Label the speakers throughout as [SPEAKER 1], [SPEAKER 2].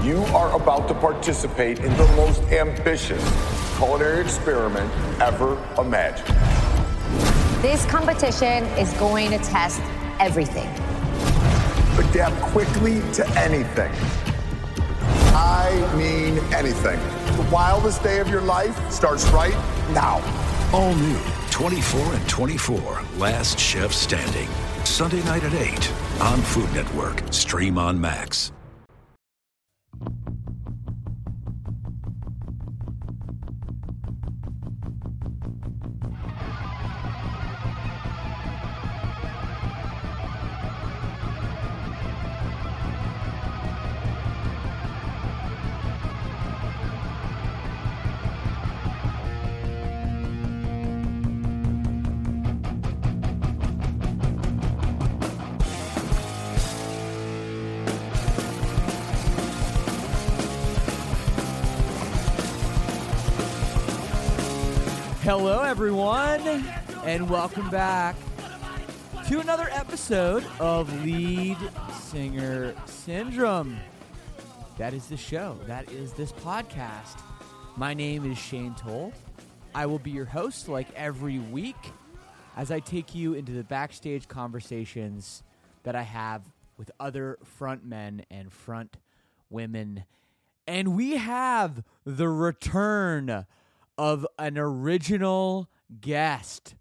[SPEAKER 1] You are about to participate in the most ambitious culinary experiment ever imagined.
[SPEAKER 2] This competition is going to test everything.
[SPEAKER 1] Adapt quickly to anything. I mean anything. The wildest day of your life starts right now.
[SPEAKER 3] All new 24 and 24, Last Chef Standing. Sunday night at 8 on Food Network. Stream on Max.
[SPEAKER 4] Hello, everyone, and welcome back to another episode of Lead Singer Syndrome. That is the show. That is this podcast. My name is Shane Told. I will be your host like every week as I take you into the backstage conversations that I have with other front men and front women. And we have the return of an original guest.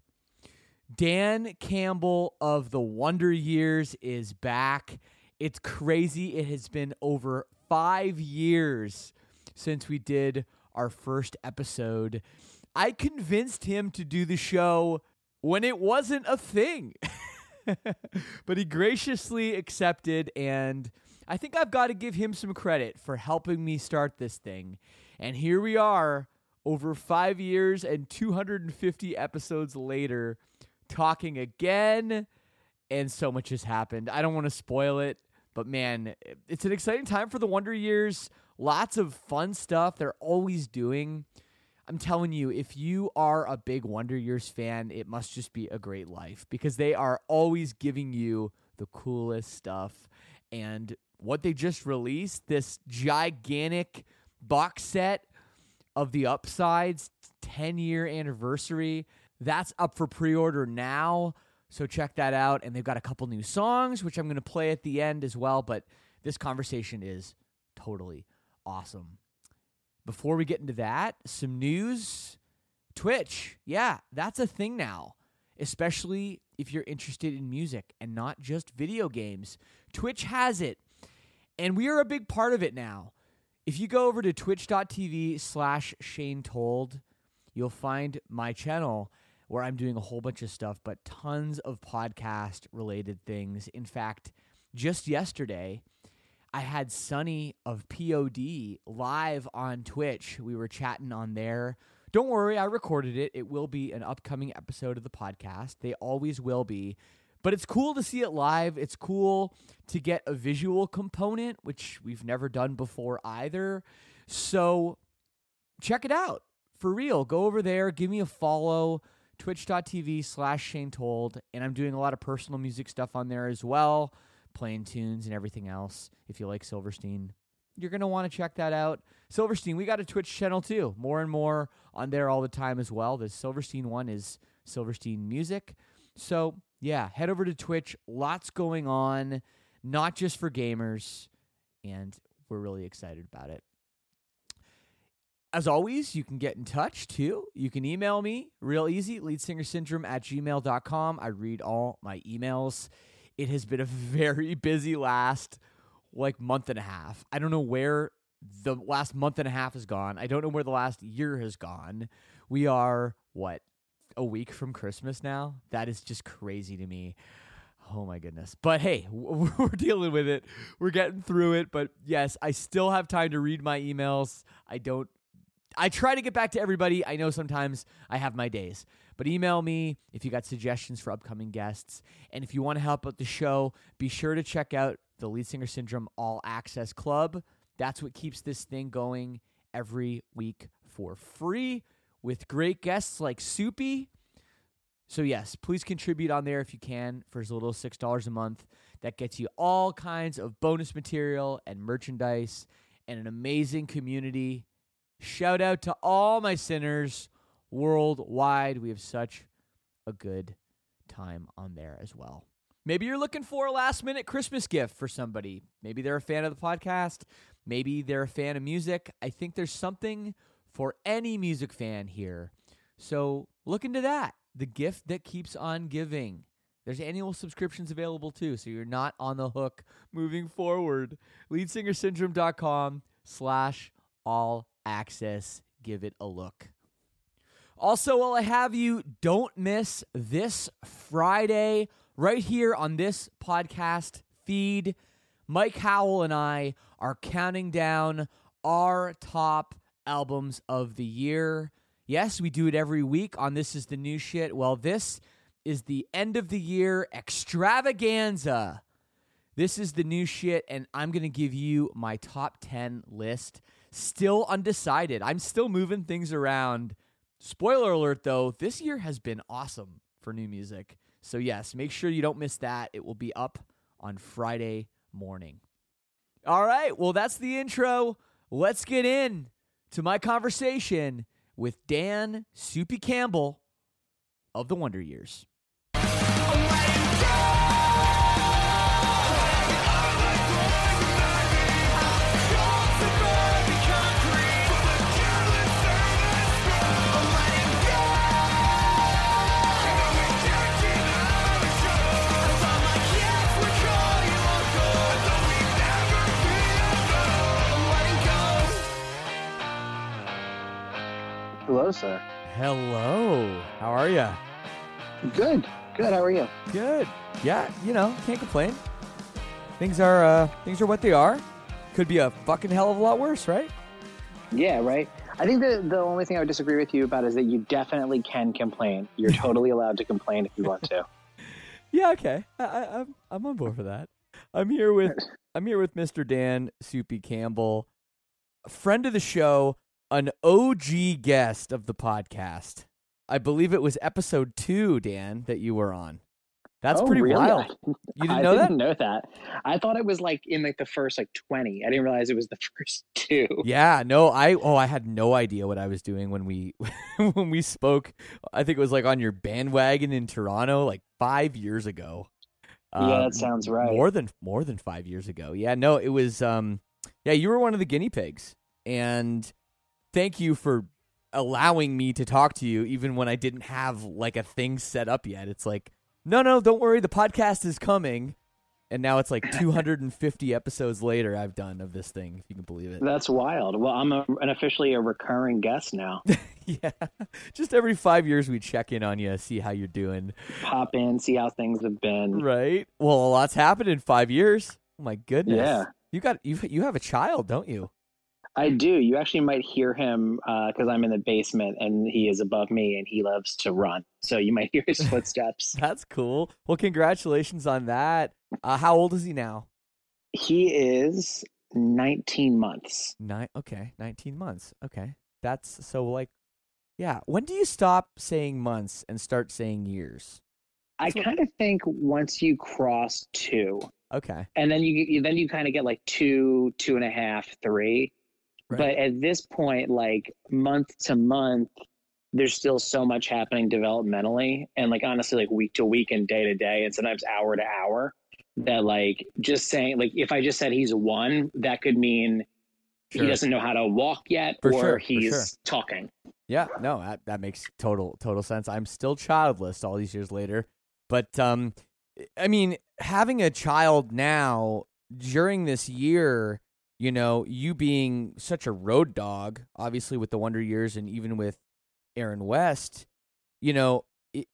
[SPEAKER 4] Dan Campbell of the Wonder Years is back. It's crazy. It has been over 5 years since we did our first episode. I convinced him to do the show when it wasn't a thing, but he graciously accepted, and I think I've got to give him some credit for helping me start this thing. And here we are, over 5 years and 250 episodes later, talking again, and so much has happened. I don't want to spoil it, but man, it's an exciting time for the Wonder Years. Lots of fun stuff they're always doing. I'm telling you, if you are a big Wonder Years fan, it must just be a great life because they are always giving you the coolest stuff. And what they just released, this gigantic box set of the Upsides 10-year anniversary. That's up for pre-order now, so check that out. And they've got a couple new songs, which I'm going to play at the end as well, but this conversation is totally awesome. Before we get into that, some news. Twitch, yeah, that's a thing now, especially if you're interested in music and not just video games. Twitch has it, and we are a big part of it now. If you go over to twitch.tv/Shane Told, you'll find my channel where I'm doing a whole bunch of stuff, but tons of podcast-related things. In fact, just yesterday, I had Sonny of POD live on Twitch. We were chatting on there. Don't worry, I recorded it. It will be an upcoming episode of the podcast. They always will be. But it's cool to see it live. It's cool to get a visual component, which we've never done before either. So check it out. For real, go over there. Give me a follow. Twitch.tv/Shane Told. And I'm doing a lot of personal music stuff on there as well. Playing tunes and everything else. If you like Silverstein, you're going to want to check that out. Silverstein, we got a Twitch channel too. More and more on there all the time as well. The Silverstein one is Silverstein Music. So yeah, head over to Twitch. Lots going on, not just for gamers, and we're really excited about it. As always, you can get in touch, too. You can email me, real easy, leadsingersyndrome@gmail.com. I read all my emails. It has been a very busy last, month and a half. I don't know where the last month and a half has gone. I don't know where the last year has gone. We are, a week from Christmas now? That is just crazy to me. Oh my goodness. But hey, we're dealing with it. We're getting through it. But yes, I still have time to read my emails. I try to get back to everybody. I know sometimes I have my days. But email me if you got suggestions for upcoming guests. And if you want to help out the show, be sure to check out the Lead Singer Syndrome All Access Club. That's what keeps this thing going every week for free, with great guests like Soupy. So yes, please contribute on there if you can for as little as $6 a month. That gets you all kinds of bonus material and merchandise and an amazing community. Shout out to all my sinners worldwide. We have such a good time on there as well. Maybe you're looking for a last-minute Christmas gift for somebody. Maybe they're a fan of the podcast. Maybe they're a fan of music. I think there's something for any music fan here. So look into that. The gift that keeps on giving. There's annual subscriptions available too, so you're not on the hook moving forward. LeadsingerSyndrome.com/all access. Give it a look. Also, while I have you, don't miss this Friday right here on this podcast feed. Mike Howell and I are counting down our top albums of the year. Yes, we do it every week on This Is the New Shit. Well, this is the end of the year extravaganza. This is the new shit, and I'm going to give you my top 10 list. Still undecided. I'm still moving things around. Spoiler alert, though, this year has been awesome for new music. So, yes, make sure you don't miss that. It will be up on Friday morning. All right, well, that's the intro. Let's get in to my conversation with Dan Soupy Campbell of the Wonder Years.
[SPEAKER 5] Hello, sir.
[SPEAKER 4] Hello. How are you?
[SPEAKER 5] Good. Good. How are you?
[SPEAKER 4] Good. Yeah, can't complain. Things are what they are. Could be a fucking hell of a lot worse, right?
[SPEAKER 5] Yeah, right. I think the only thing I would disagree with you about is that you definitely can complain. You're totally allowed to complain if you want to.
[SPEAKER 4] Yeah, okay. I'm on board for that. I'm here with Mr. Dan Soupy Campbell, a friend of the show, an OG guest of the podcast. I believe it was episode 2, Dan, that you were on. That's pretty
[SPEAKER 5] really?
[SPEAKER 4] wild. You didn't know that?
[SPEAKER 5] I didn't know that. I thought it was in the first 20. I didn't realize it was the first 2.
[SPEAKER 4] Yeah, no, I had no idea what I was doing when we when we spoke. I think it was on your bandwagon in Toronto 5 years ago.
[SPEAKER 5] Yeah, that sounds right.
[SPEAKER 4] More than 5 years ago. Yeah, no, it was you were one of the guinea pigs. And thank you for allowing me to talk to you even when I didn't have a thing set up yet. It's no, don't worry, the podcast is coming. And now it's 250 episodes later I've done of this thing, if you can believe it.
[SPEAKER 5] That's wild. Well, I'm officially a recurring guest now.
[SPEAKER 4] Yeah. Just every 5 years we check in on you, see how you're doing.
[SPEAKER 5] Pop in, see how things have been.
[SPEAKER 4] Right. Well, a lot's happened in 5 years. Oh my goodness.
[SPEAKER 5] Yeah.
[SPEAKER 4] You have a child, don't you?
[SPEAKER 5] I do. You actually might hear him because I'm in the basement and he is above me and he loves to run. So you might hear his footsteps.
[SPEAKER 4] That's cool. Well, congratulations on that. How old is he now?
[SPEAKER 5] He is 19 months.
[SPEAKER 4] 19 months. Okay. That's so yeah. When do you stop saying months and start saying years?
[SPEAKER 5] I kind of think once you cross 2.
[SPEAKER 4] Okay.
[SPEAKER 5] And then you kind of get 2, 2.5, 3. Right. But at this point, month to month, there's still so much happening developmentally and honestly, week to week and day to day and sometimes hour to hour that just saying, if I just said he's 1, that could mean he doesn't know how to walk yet he's talking.
[SPEAKER 4] Yeah, no, that makes total sense. I'm still childless all these years later. But, I mean, having a child now during this year, you being such a road dog, obviously with the Wonder Years and even with Aaron West, I don't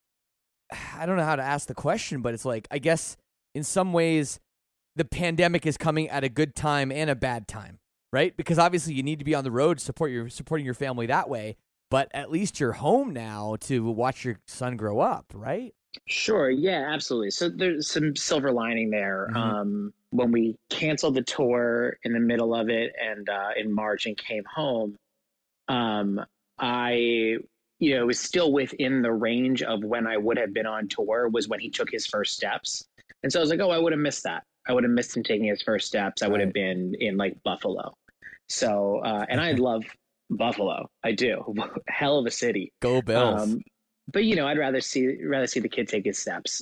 [SPEAKER 4] know how to ask the question, but it's I guess in some ways the pandemic is coming at a good time and a bad time, right? Because obviously you need to be on the road supporting your family that way, but at least you're home now to watch your son grow up, right?
[SPEAKER 5] Sure. Yeah, absolutely. So there's some silver lining there. Mm-hmm. When we canceled the tour in the middle of it and in March and came home, I was still within the range of when I would have been on tour was when he took his first steps. And so I was I would have missed that. I would have missed him taking his first steps. I would have been in Buffalo. So, and I love Buffalo. I do. Hell of a city.
[SPEAKER 4] Go Bills.
[SPEAKER 5] But I'd rather see the kid take his steps.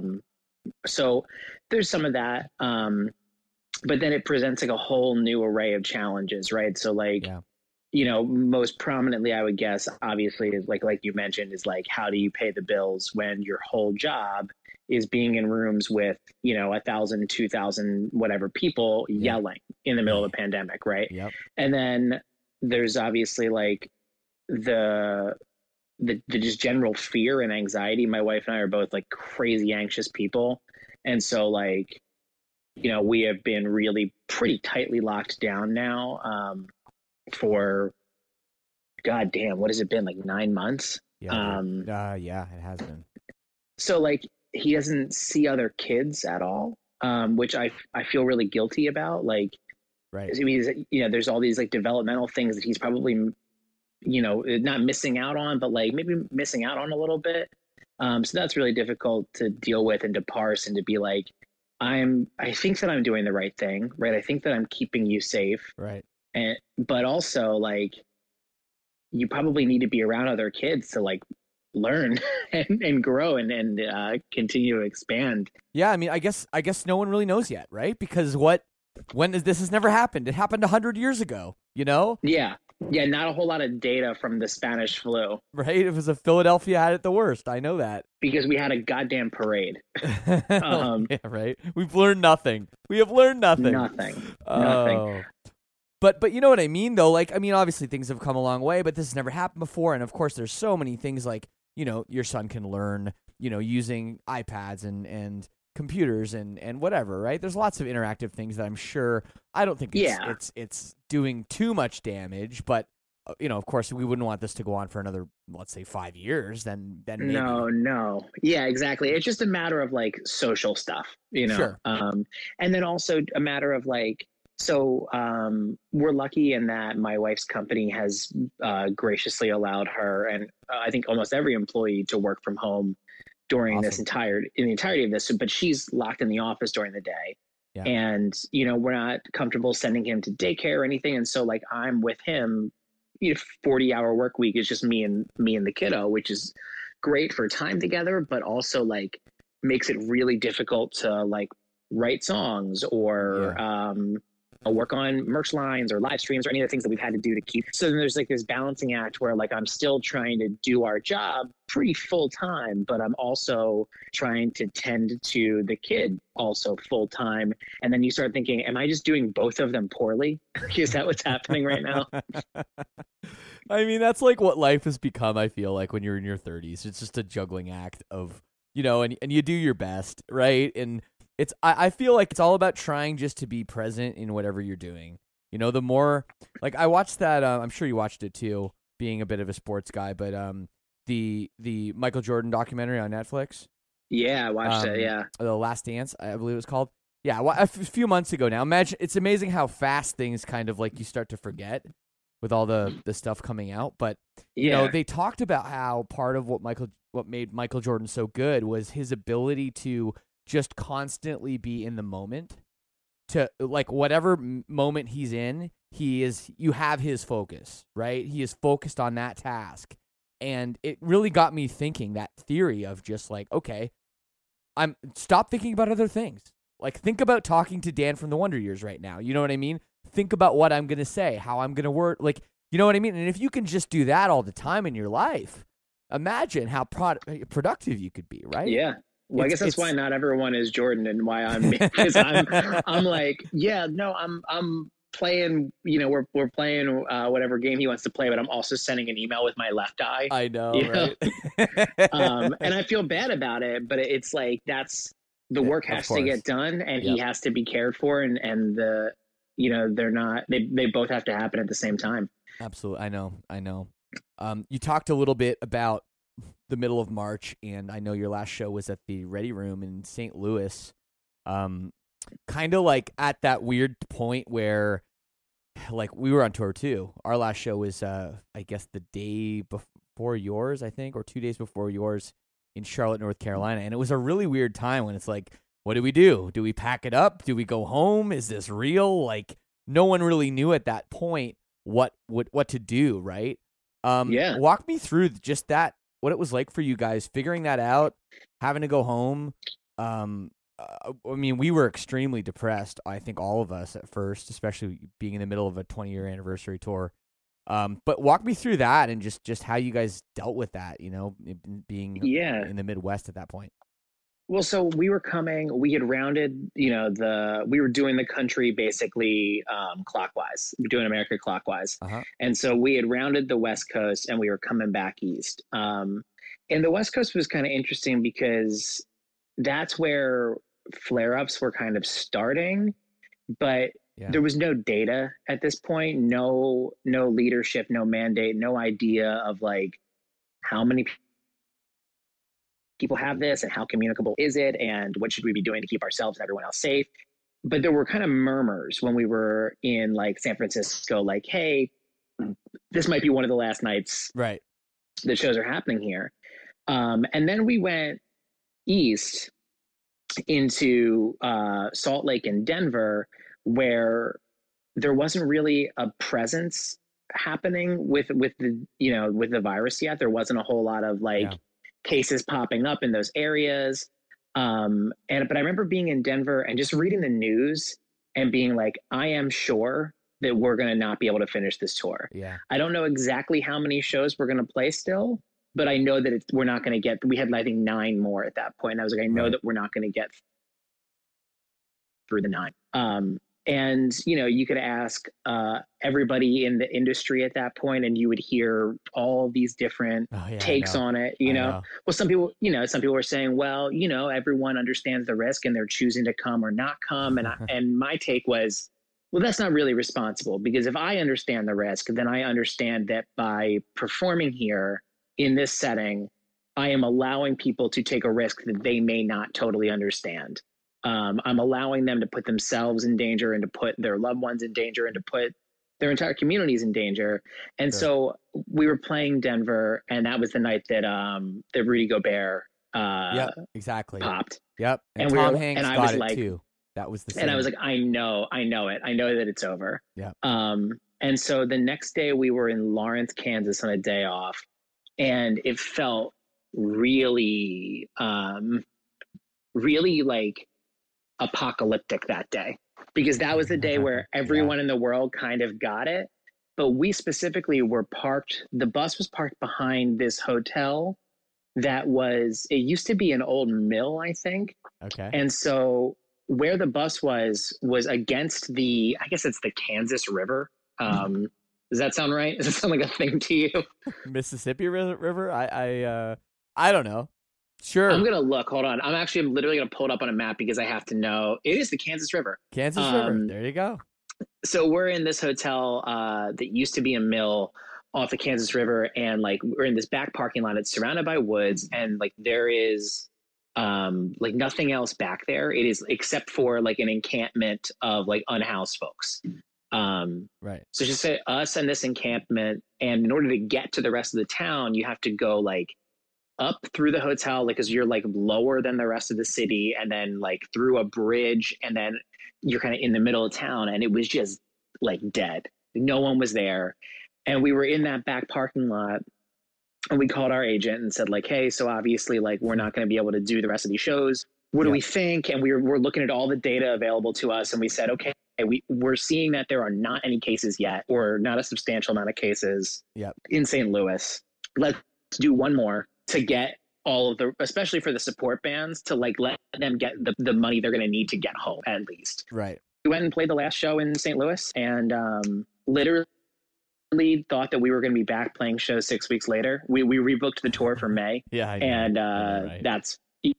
[SPEAKER 5] So there's some of that. But then it presents like a whole new array of challenges, right? So like, most prominently, I would guess, obviously, is like you mentioned, is like, how do you pay the bills when your whole job is being in rooms with 1,000, 2,000, whatever people yelling in the middle of the pandemic, right?
[SPEAKER 4] Yep.
[SPEAKER 5] And then there's obviously like the just general fear and anxiety. My wife and I are both like crazy anxious people, and so like we have been really pretty tightly locked down now for goddamn, what has it been, like 9 months?
[SPEAKER 4] Yeah, it has been.
[SPEAKER 5] So like he doesn't see other kids at all, which I feel really guilty about. Like,
[SPEAKER 4] right.
[SPEAKER 5] I mean, there's all these like developmental things that he's probably not missing out on, but like maybe missing out on a little bit. So that's really difficult to deal with and to parse and to be like, I think that I'm doing the right thing, right? I think that I'm keeping you safe,
[SPEAKER 4] right?
[SPEAKER 5] But also like, you probably need to be around other kids to like learn and grow and continue to expand.
[SPEAKER 4] Yeah, I mean, I guess no one really knows yet, right? Because this has never happened. It happened 100 years ago,
[SPEAKER 5] Yeah, not a whole lot of data from the Spanish flu.
[SPEAKER 4] Right? It was Philadelphia had it the worst. I know that.
[SPEAKER 5] Because we had a goddamn parade.
[SPEAKER 4] Yeah, right? We've learned nothing. We have learned nothing.
[SPEAKER 5] Nothing.
[SPEAKER 4] But you know what I mean, though? Like, I mean, obviously things have come a long way, but this has never happened before. And, of course, there's so many things like, your son can learn, using iPads and computers and whatever, right? There's lots of interactive things that I'm sure, I don't think it's doing too much damage, but of course we wouldn't want this to go on for another, let's say 5 years, then maybe.
[SPEAKER 5] No. Yeah, exactly. It's just a matter of like social stuff,
[SPEAKER 4] Sure.
[SPEAKER 5] And then also a matter of like, so we're lucky in that my wife's company has graciously allowed her and I think almost every employee to work from home during the entirety of this. But she's locked in the office during the day. Yeah. And, we're not comfortable sending him to daycare or anything. And so like I'm with him, 40-hour work week is just me and the kiddo, which is great for time together, but also like makes it really difficult to like write songs or work on merch lines or live streams or any of the things that we've had to do to keep. So then there's like this balancing act where like I'm still trying to do our job pretty full time, but I'm also trying to tend to the kid also full time. And then you start thinking, am I just doing both of them poorly? Is that what's happening right now?
[SPEAKER 4] I mean, that's like what life has become, I feel like, when you're in your 30s. It's just a juggling act of, and you do your best, right? And I feel like it's all about trying just to be present in whatever you're doing. The more, like, I watched that, I'm sure you watched it too, being a bit of a sports guy, but the Michael Jordan documentary on Netflix.
[SPEAKER 5] Yeah, I watched it, yeah.
[SPEAKER 4] The Last Dance, I believe it was called. Yeah, a few months ago now. Imagine, it's amazing how fast things kind of like you start to forget with all the stuff coming out. But, they talked about how part of what made Michael Jordan so good was his ability to just constantly be in the moment, to like whatever moment he's in, you have his focus, right? He is focused on that task. And it really got me thinking, that theory of just like, okay, stop thinking about other things. Like, think about talking to Dan from the Wonder Years right now. You know what I mean? Think about what I'm going to say, how I'm going to word, like, you know what I mean? And if you can just do that all the time in your life, imagine how productive you could be, right?
[SPEAKER 5] Yeah. Well, I guess that's why not everyone is Jordan and why I'm me, because I'm like, I'm playing, we're playing whatever game he wants to play, but I'm also sending an email with my left eye.
[SPEAKER 4] I know, right?
[SPEAKER 5] And I feel bad about it, but it's like, that's the work has to get done and he has to be cared for and they're not, they both have to happen at the same time.
[SPEAKER 4] Absolutely. I know. You talked a little bit about the middle of March, and I know your last show was at the Ready Room in St. Louis. Kind of like at that weird point where, like, we were on tour too. Our last show was, I guess, the day before yours, I think, or 2 days before yours in Charlotte, North Carolina. And it was a really weird time when it's like, what do we do? Do we pack it up? Do we go home? Is this real? Like, no one really knew at that point what to do, right?
[SPEAKER 5] Yeah.
[SPEAKER 4] Walk me through just that, what it was like for you guys figuring that out, having to go home. I mean, we were extremely depressed, I think all of us at first, especially being in the middle of a 20-year anniversary tour. But walk me through that and just how you guys dealt with that, being in the Midwest at that point.
[SPEAKER 5] Well, so we had rounded, we were doing the country basically clockwise, doing America clockwise. And so we had rounded the West Coast and we were coming back east. And the West Coast was kind of interesting because that's where flare-ups were kind of starting, but there was no data at this point, no leadership, no mandate, no idea of like how many people have this and how communicable is it and what should we be doing to keep ourselves and everyone else safe. But there were kind of murmurs when we were in like San Francisco, like, hey, this might be one of the last nights
[SPEAKER 4] right
[SPEAKER 5] the shows are happening here. And then we went east into Salt Lake and Denver, where there wasn't really a presence happening with the virus yet. There wasn't a whole lot of cases popping up in those areas. But I remember being in Denver and just reading the news and being like, I am sure that we're going to not be able to finish this tour.
[SPEAKER 4] Yeah.
[SPEAKER 5] I don't know exactly how many shows we're going to play still, but I know that we're not going to get, we had, I think 9 more at that point. And I was like, I know that we're not going to get through the 9. And, you could ask everybody in the industry at that point, and you would hear all these different takes on it, Well, some people were saying, well, everyone understands the risk and they're choosing to come or not come. And my take was, well, that's not really responsible, because if I understand the risk, then I understand that by performing here in this setting, I am allowing people to take a risk that they may not totally understand. I'm allowing them to put themselves in danger and to put their loved ones in danger and to put their entire communities in danger. And so we were playing Denver, and that was the night that Rudy Gobert
[SPEAKER 4] exactly
[SPEAKER 5] popped.
[SPEAKER 4] Yep. And Tom Hanks got it too. That was the same.
[SPEAKER 5] And I was like, I know it. I know that it's over.
[SPEAKER 4] Yeah.
[SPEAKER 5] And so the next day we were in Lawrence, Kansas on a day off, and it felt really, really like apocalyptic that day, because that was the day where everyone in the world kind of got it. But we specifically were the bus was parked behind this hotel that it used to be an old mill, I think.
[SPEAKER 4] Okay.
[SPEAKER 5] And so where the bus was against I guess it's the Kansas River. Does that sound right? Does it sound like a thing to you?
[SPEAKER 4] Mississippi River? I don't know. Sure.
[SPEAKER 5] I'm going to look. Hold on. I'm literally going to pull it up on a map because I have to know. It is the Kansas River.
[SPEAKER 4] Kansas River. There you go.
[SPEAKER 5] So we're in this hotel that used to be a mill off the Kansas River. And we're in this back parking lot. It's surrounded by woods. And there is nothing else back there. It is except for an encampment of unhoused folks.
[SPEAKER 4] Right.
[SPEAKER 5] So just say us and this encampment. And in order to get to the rest of the town, you have to go up through the hotel, because you're lower than the rest of the city, and then through a bridge, and then you're kind of in the middle of town. And it was just dead. No one was there. And we were in that back parking lot, and we called our agent and said hey, so obviously we're not going to be able to do the rest of these shows. What do we think? And we're looking at all the data available to us, and we said, okay, we're seeing that there are not any cases yet, or not a substantial amount of cases in St. Louis. Let's do one more to get all of especially for the support bands, to let them get the money they're going to need to get home at least.
[SPEAKER 4] Right.
[SPEAKER 5] We went and played the last show in St. Louis, and literally thought that we were going to be back playing shows 6 weeks later. We rebooked the tour for May.
[SPEAKER 4] Yeah. I know.
[SPEAKER 5] And that's,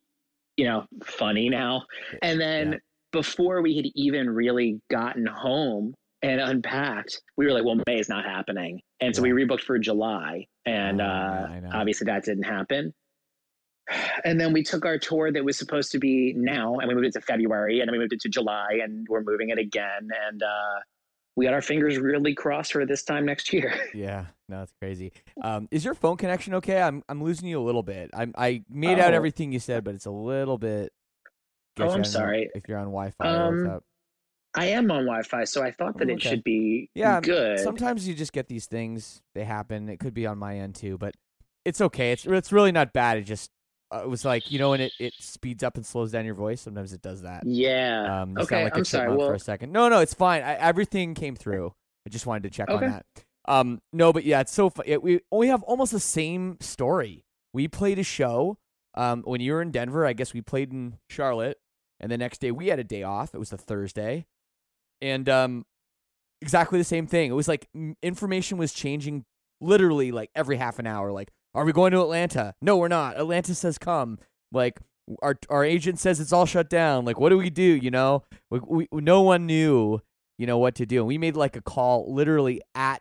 [SPEAKER 5] funny now. And then before we had even really gotten home and unpacked, we were like, well, May is not happening. And so we rebooked for July, and obviously that didn't happen. And then we took our tour that was supposed to be now, and we moved it to February, and then we moved it to July, and we're moving it again. And we got our fingers really crossed for this time next year.
[SPEAKER 4] Yeah, no, it's crazy. Is your phone connection okay? I'm losing you a little bit. I made out everything you said, but it's a little bit.
[SPEAKER 5] I'm sorry.
[SPEAKER 4] If you're on Wi-Fi, or what's up?
[SPEAKER 5] I am on Wi-Fi, so I thought that it should be good.
[SPEAKER 4] Sometimes you just get these things; they happen. It could be on my end too, but it's okay. It's really not bad. It just it was like, you know, when it speeds up and slows down your voice. Sometimes it does that.
[SPEAKER 5] Yeah. Okay.
[SPEAKER 4] Like
[SPEAKER 5] I'm sorry. Well,
[SPEAKER 4] for a second. No, it's fine. Everything came through. I just wanted to check on that. No, but yeah, it's so fun. We have almost the same story. We played a show when you were in Denver. I guess we played in Charlotte, and the next day we had a day off. It was the Thursday. And exactly the same thing. It was like information was changing literally like every half an hour. Like, are we going to Atlanta? No, we're not. Atlanta says come. Like, our agent says it's all shut down. Like, what do we do? You know, we no one knew, you know, what to do. And we made like a call literally at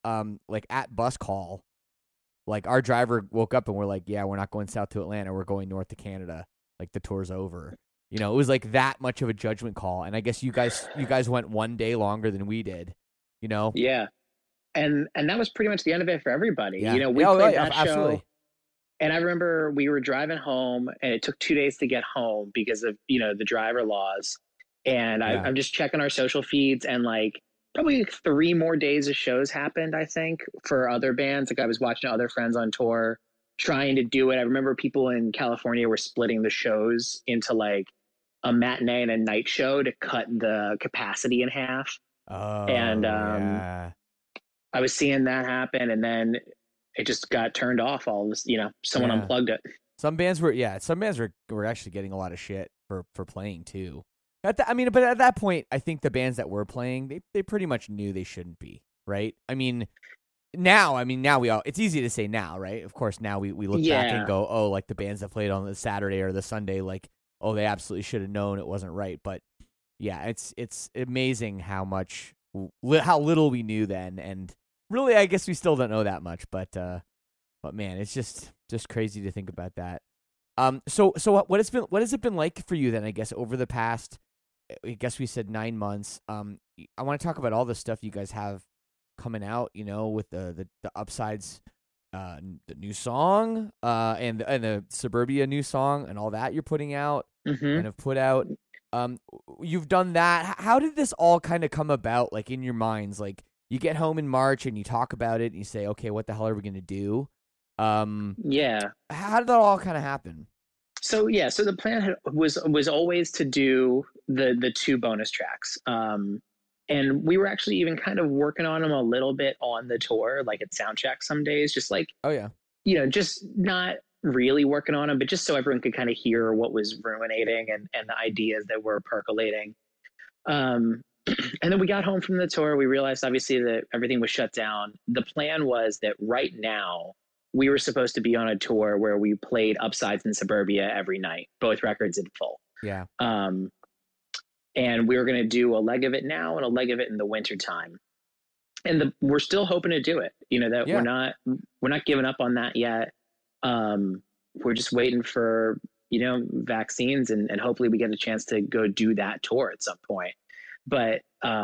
[SPEAKER 4] bus call. Like, our driver woke up and we're like, yeah, we're not going south to Atlanta. We're going north to Canada. Like, the tour's over. You know, it was like that much of a judgment call. And I guess you guys went one day longer than we did, you know?
[SPEAKER 5] Yeah. And that was pretty much the end of it for everybody. Yeah. You know, we played that show. And I remember we were driving home and it took 2 days to get home because of, you know, the driver laws. And I'm just checking our social feeds and like probably 3 more days of shows happened, I think, for other bands. Like I was watching other friends on tour trying to do it. I remember people in California were splitting the shows into like a matinee and a night show to cut the capacity in half.
[SPEAKER 4] Oh,
[SPEAKER 5] and I was seeing that happen, and then it just got turned off. All this, you know, someone unplugged it.
[SPEAKER 4] Some bands were actually getting a lot of shit for playing too. But at that point, I think the bands that were playing, they pretty much knew they shouldn't be, right? Now it's easy to say now, right? Of course, now we look back and go, oh, like the bands that played on the Saturday or the Sunday, like, oh, they absolutely should have known it wasn't right. But yeah, it's amazing how little we knew then, and really, I guess we still don't know that much. But man, it's just crazy to think about that. So what has it been like for you then? I guess over the past, I guess we said 9 months. I want to talk about all the stuff you guys have coming out. You know, with the Upsides. The new song, and the Suburbia new song, and all that you're putting out and have put out. You've done that. How did this all kind of come about? Like in your minds, like you get home in March and you talk about it and you say, okay, what the hell are we gonna do? How did that all kind of happen?
[SPEAKER 5] So the plan was always to do the 2 bonus tracks. And we were actually even kind of working on them a little bit on the tour, like at soundcheck some days, just like, you know, just not really working on them, but just so everyone could kind of hear what was ruminating and the ideas that were percolating. And then we got home from the tour. We realized obviously that everything was shut down. The plan was that right now we were supposed to be on a tour where we played Upsides and Suburbia every night, both records in full.
[SPEAKER 4] Yeah.
[SPEAKER 5] And we were going to do a leg of it now and a leg of it in the winter time. And we're still hoping to do it, you know, that we're not giving up on that yet. We're just waiting for, you know, vaccines and hopefully we get a chance to go do that tour at some point. But,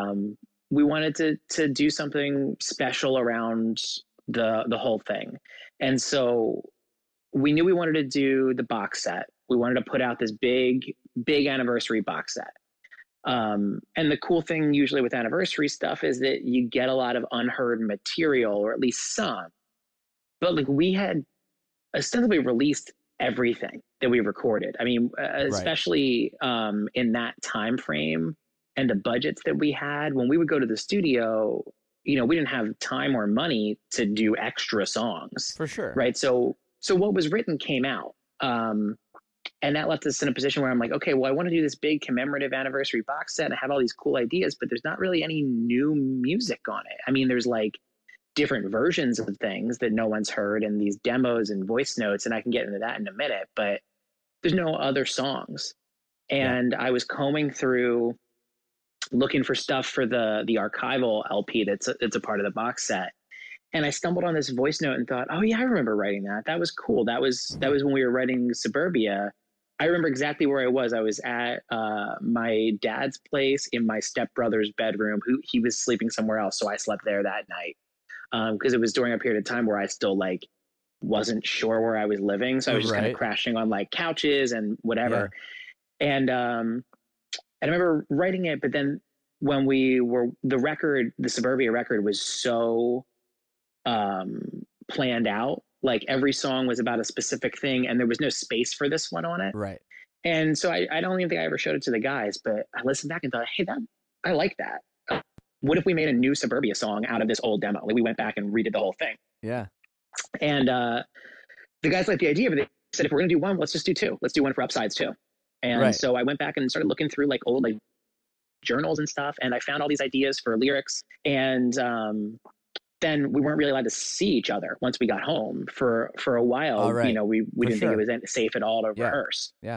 [SPEAKER 5] we wanted to do something special around the whole thing. And so we knew we wanted to do the box set. We wanted to put out this big anniversary box set. And the cool thing usually with anniversary stuff is that you get a lot of unheard material, or at least some. But like we had ostensibly released everything that we recorded. I mean, especially in that time frame and the budgets that we had, when we would go to the studio, you know, we didn't have time or money to do extra songs.
[SPEAKER 4] For sure.
[SPEAKER 5] Right. So what was written came out. And that left us in a position where I'm like, okay, well, I want to do this big commemorative anniversary box set and I have all these cool ideas, but there's not really any new music on it. I mean, there's like different versions of things that no one's heard and these demos and voice notes, and I can get into that in a minute, but there's no other songs. And I was combing through looking for stuff for the archival LP that's a part of the box set. And I stumbled on this voice note and thought, oh yeah, I remember writing that. That was cool. That was when we were writing Suburbia. I remember exactly where I was. I was at my dad's place in my stepbrother's bedroom. He was sleeping somewhere else, so I slept there that night because it was during a period of time where I still like wasn't sure where I was living, so I was just kind of crashing on like couches and whatever. And I remember writing it, but then when the Suburbia record was so planned out. Like every song was about a specific thing, and there was no space for this one on it.
[SPEAKER 4] Right.
[SPEAKER 5] And so I don't even think I ever showed it to the guys, but I listened back and thought, hey, I like that. What if we made a new Suburbia song out of this old demo? Like we went back and redid the whole thing.
[SPEAKER 4] Yeah.
[SPEAKER 5] And the guys liked the idea, but they said, if we're going to do one, let's just do two. Let's do one for Upsides too. And so I went back and started looking through like old like journals and stuff, and I found all these ideas for lyrics. And then we weren't really allowed to see each other once we got home for a while.
[SPEAKER 4] Right.
[SPEAKER 5] You know, we didn't think it was safe at all to rehearse.
[SPEAKER 4] Yeah.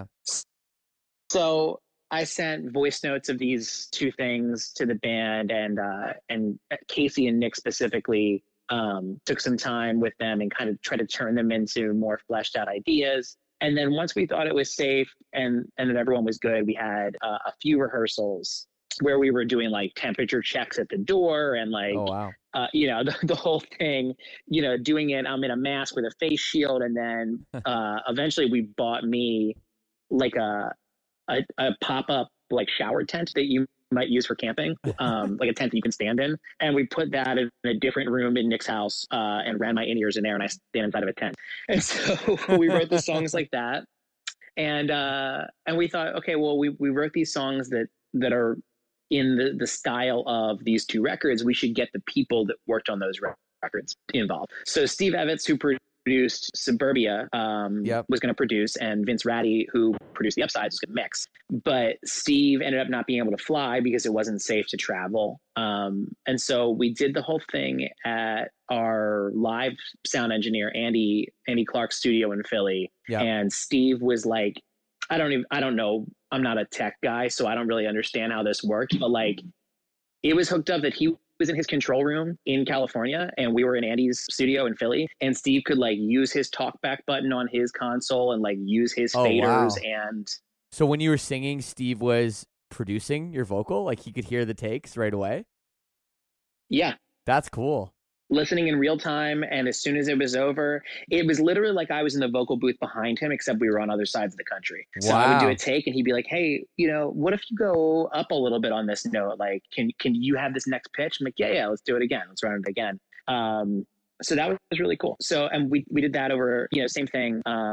[SPEAKER 5] So I sent voice notes of these two things to the band, and Casey and Nick specifically took some time with them and kind of tried to turn them into more fleshed out ideas. And then once we thought it was safe and that everyone was good, we had a few rehearsals where we were doing like temperature checks at the door and like, you know, the whole thing, you know, doing it. I'm in a mask with a face shield. And then eventually we bought me like a pop-up like shower tent that you might use for camping, like a tent that you can stand in. And we put that in a different room in Nick's house and ran my in-ears in there, and I stand inside of a tent. And so we wrote the songs like that. And we thought, okay, well, we wrote these songs that are in the style of these two records. We should get the people that worked on those records involved. So Steve Evans, who produced Suburbia, was going to produce, and Vince Ratty, who produced the Upsides, was going to mix. But Steve ended up not being able to fly because it wasn't safe to travel. And so we did the whole thing at our live sound engineer, Andy Clark's studio in Philly. Yep. And Steve was like, I don't know. I'm not a tech guy, so I don't really understand how this worked, but like it was hooked up that he was in his control room in California and we were in Andy's studio in Philly, and Steve could like use his talkback button on his console and like use his faders. Wow. And
[SPEAKER 4] so when you were singing, Steve was producing your vocal, like he could hear the takes right away?
[SPEAKER 5] Yeah.
[SPEAKER 4] That's cool.
[SPEAKER 5] Listening in real time, and as soon as it was over, it was literally like I was in the vocal booth behind him, except we were on other sides of the country. So I would do a take and he'd be like, hey, you know, what if you go up a little bit on this note? Like, can you have this next pitch? I'm like, yeah, let's do it again. Let's run it again. So that was really cool. So, and we did that over, you know, same thing. I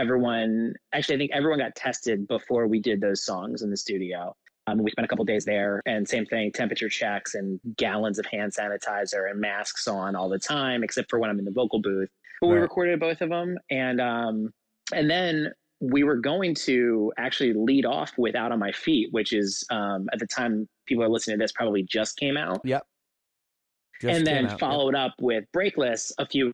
[SPEAKER 5] think everyone got tested before we did those songs in the studio. We spent a couple days there, and same thing, temperature checks and gallons of hand sanitizer and masks on all the time, except for when I'm in the vocal booth. But we recorded both of them. And then we were going to actually lead off with Out on My Feet, which is at the time people are listening to this probably just came out.
[SPEAKER 4] Yep.
[SPEAKER 5] And then followed up with Breakless a few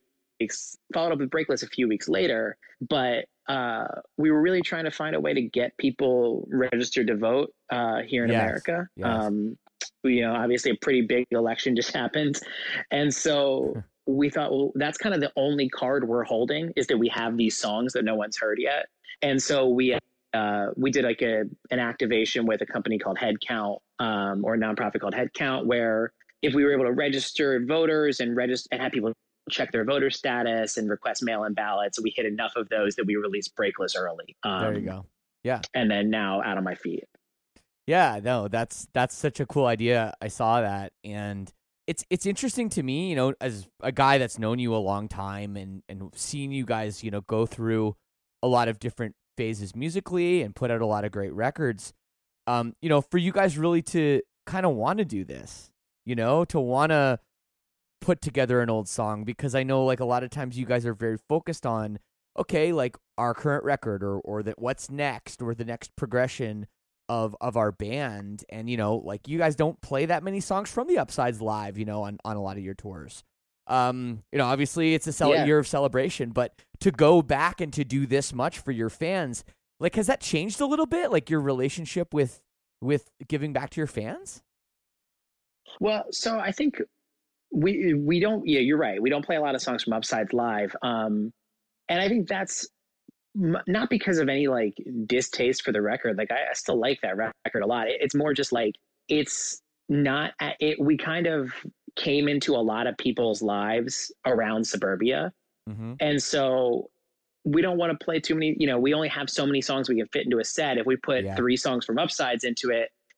[SPEAKER 5] weeks later. But we were really trying to find a way to get people registered to vote here in America. Yes. You know, obviously a pretty big election just happened. And so we thought, well, that's kind of the only card we're holding, is that we have these songs that no one's heard yet. And so we did like an activation with a company called Headcount, or a nonprofit called Headcount, where if we were able to register voters and have people check their voter status and request mail-in ballots, we hit enough of those that we released Breakless early.
[SPEAKER 4] There you go. Yeah.
[SPEAKER 5] And then now Out on My Feet.
[SPEAKER 4] Yeah, no, that's such a cool idea. I saw that, and it's interesting to me, you know, as a guy that's known you a long time and seen you guys, you know, go through a lot of different phases musically and put out a lot of great records. You know, for you guys really to kind of want to do this, you know, to want to put together an old song, because I know like a lot of times you guys are very focused on, okay, like our current record or that what's next or the next progression of our band. And, you know, like you guys don't play that many songs from the Upsides live, you know, on a lot of your tours. You know, obviously it's a year of celebration, but to go back and to do this much for your fans, like, has that changed a little bit? Like your relationship with giving back to your fans?
[SPEAKER 5] Well, so I think we don't, you're right. We don't play a lot of songs from Upsides live. And I think that's not because of any like distaste for the record. Like I still like that record a lot. It's more just like, it's not, we kind of came into a lot of people's lives around Suburbia. Mm-hmm. And so we don't want to play too many, you know, we only have so many songs we can fit into a set. If we put 3 songs from Upsides into it,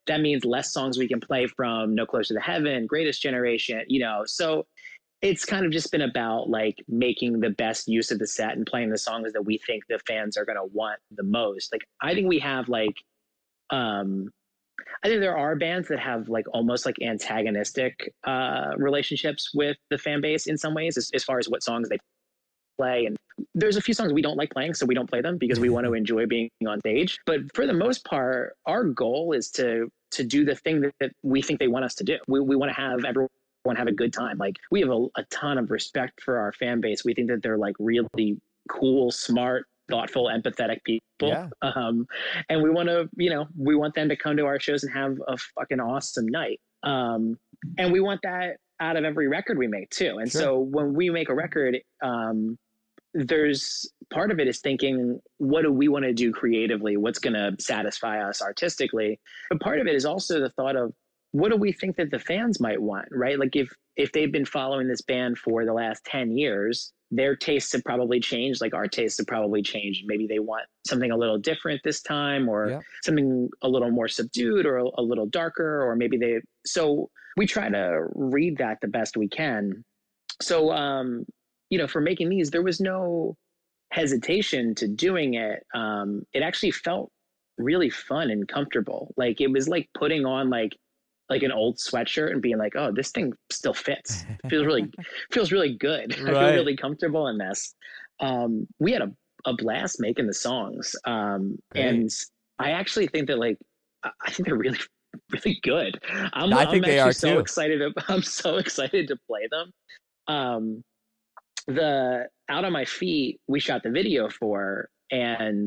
[SPEAKER 5] that means less songs we can play from No Closer to Heaven, Greatest Generation, you know. So it's kind of just been about like making the best use of the set and playing the songs that we think the fans are going to want the most. Like, I think we have like, I think there are bands that have like almost like antagonistic relationships with the fan base in some ways, as far as what songs they play. And there's a few songs we don't like playing, so we don't play them because we want to enjoy being on stage. But for the most part, our goal is to do the thing that we think they want us to do. We want to have everyone have a good time. Like, we have a ton of respect for our fan base. We think that they're like really cool, smart, thoughtful, empathetic people.
[SPEAKER 4] Yeah.
[SPEAKER 5] And we want to, you know, we want them to come to our shows and have a fucking awesome night. And we want that out of every record we make too. And so when we make a record, there's part of it is thinking, what do we want to do creatively? What's going to satisfy us artistically? But part of it is also the thought of, what do we think that the fans might want, right? Like, if they've been following this band for the last 10 years, their tastes have probably changed. Like, our tastes have probably changed. Maybe they want something a little different this time, or something a little more subdued, or a little darker, or maybe so we try to read that the best we can. So, you know, for making these, there was no hesitation to doing it. It actually felt really fun and comfortable. Like, it was like putting on like an old sweatshirt and being like, oh, this thing still fits. It feels really good. Right. I feel really comfortable in this. We had a blast making the songs. And I actually think that, like, I think they're really, really good. I'm actually so excited to play them. The Out on My Feet, we shot the video for, and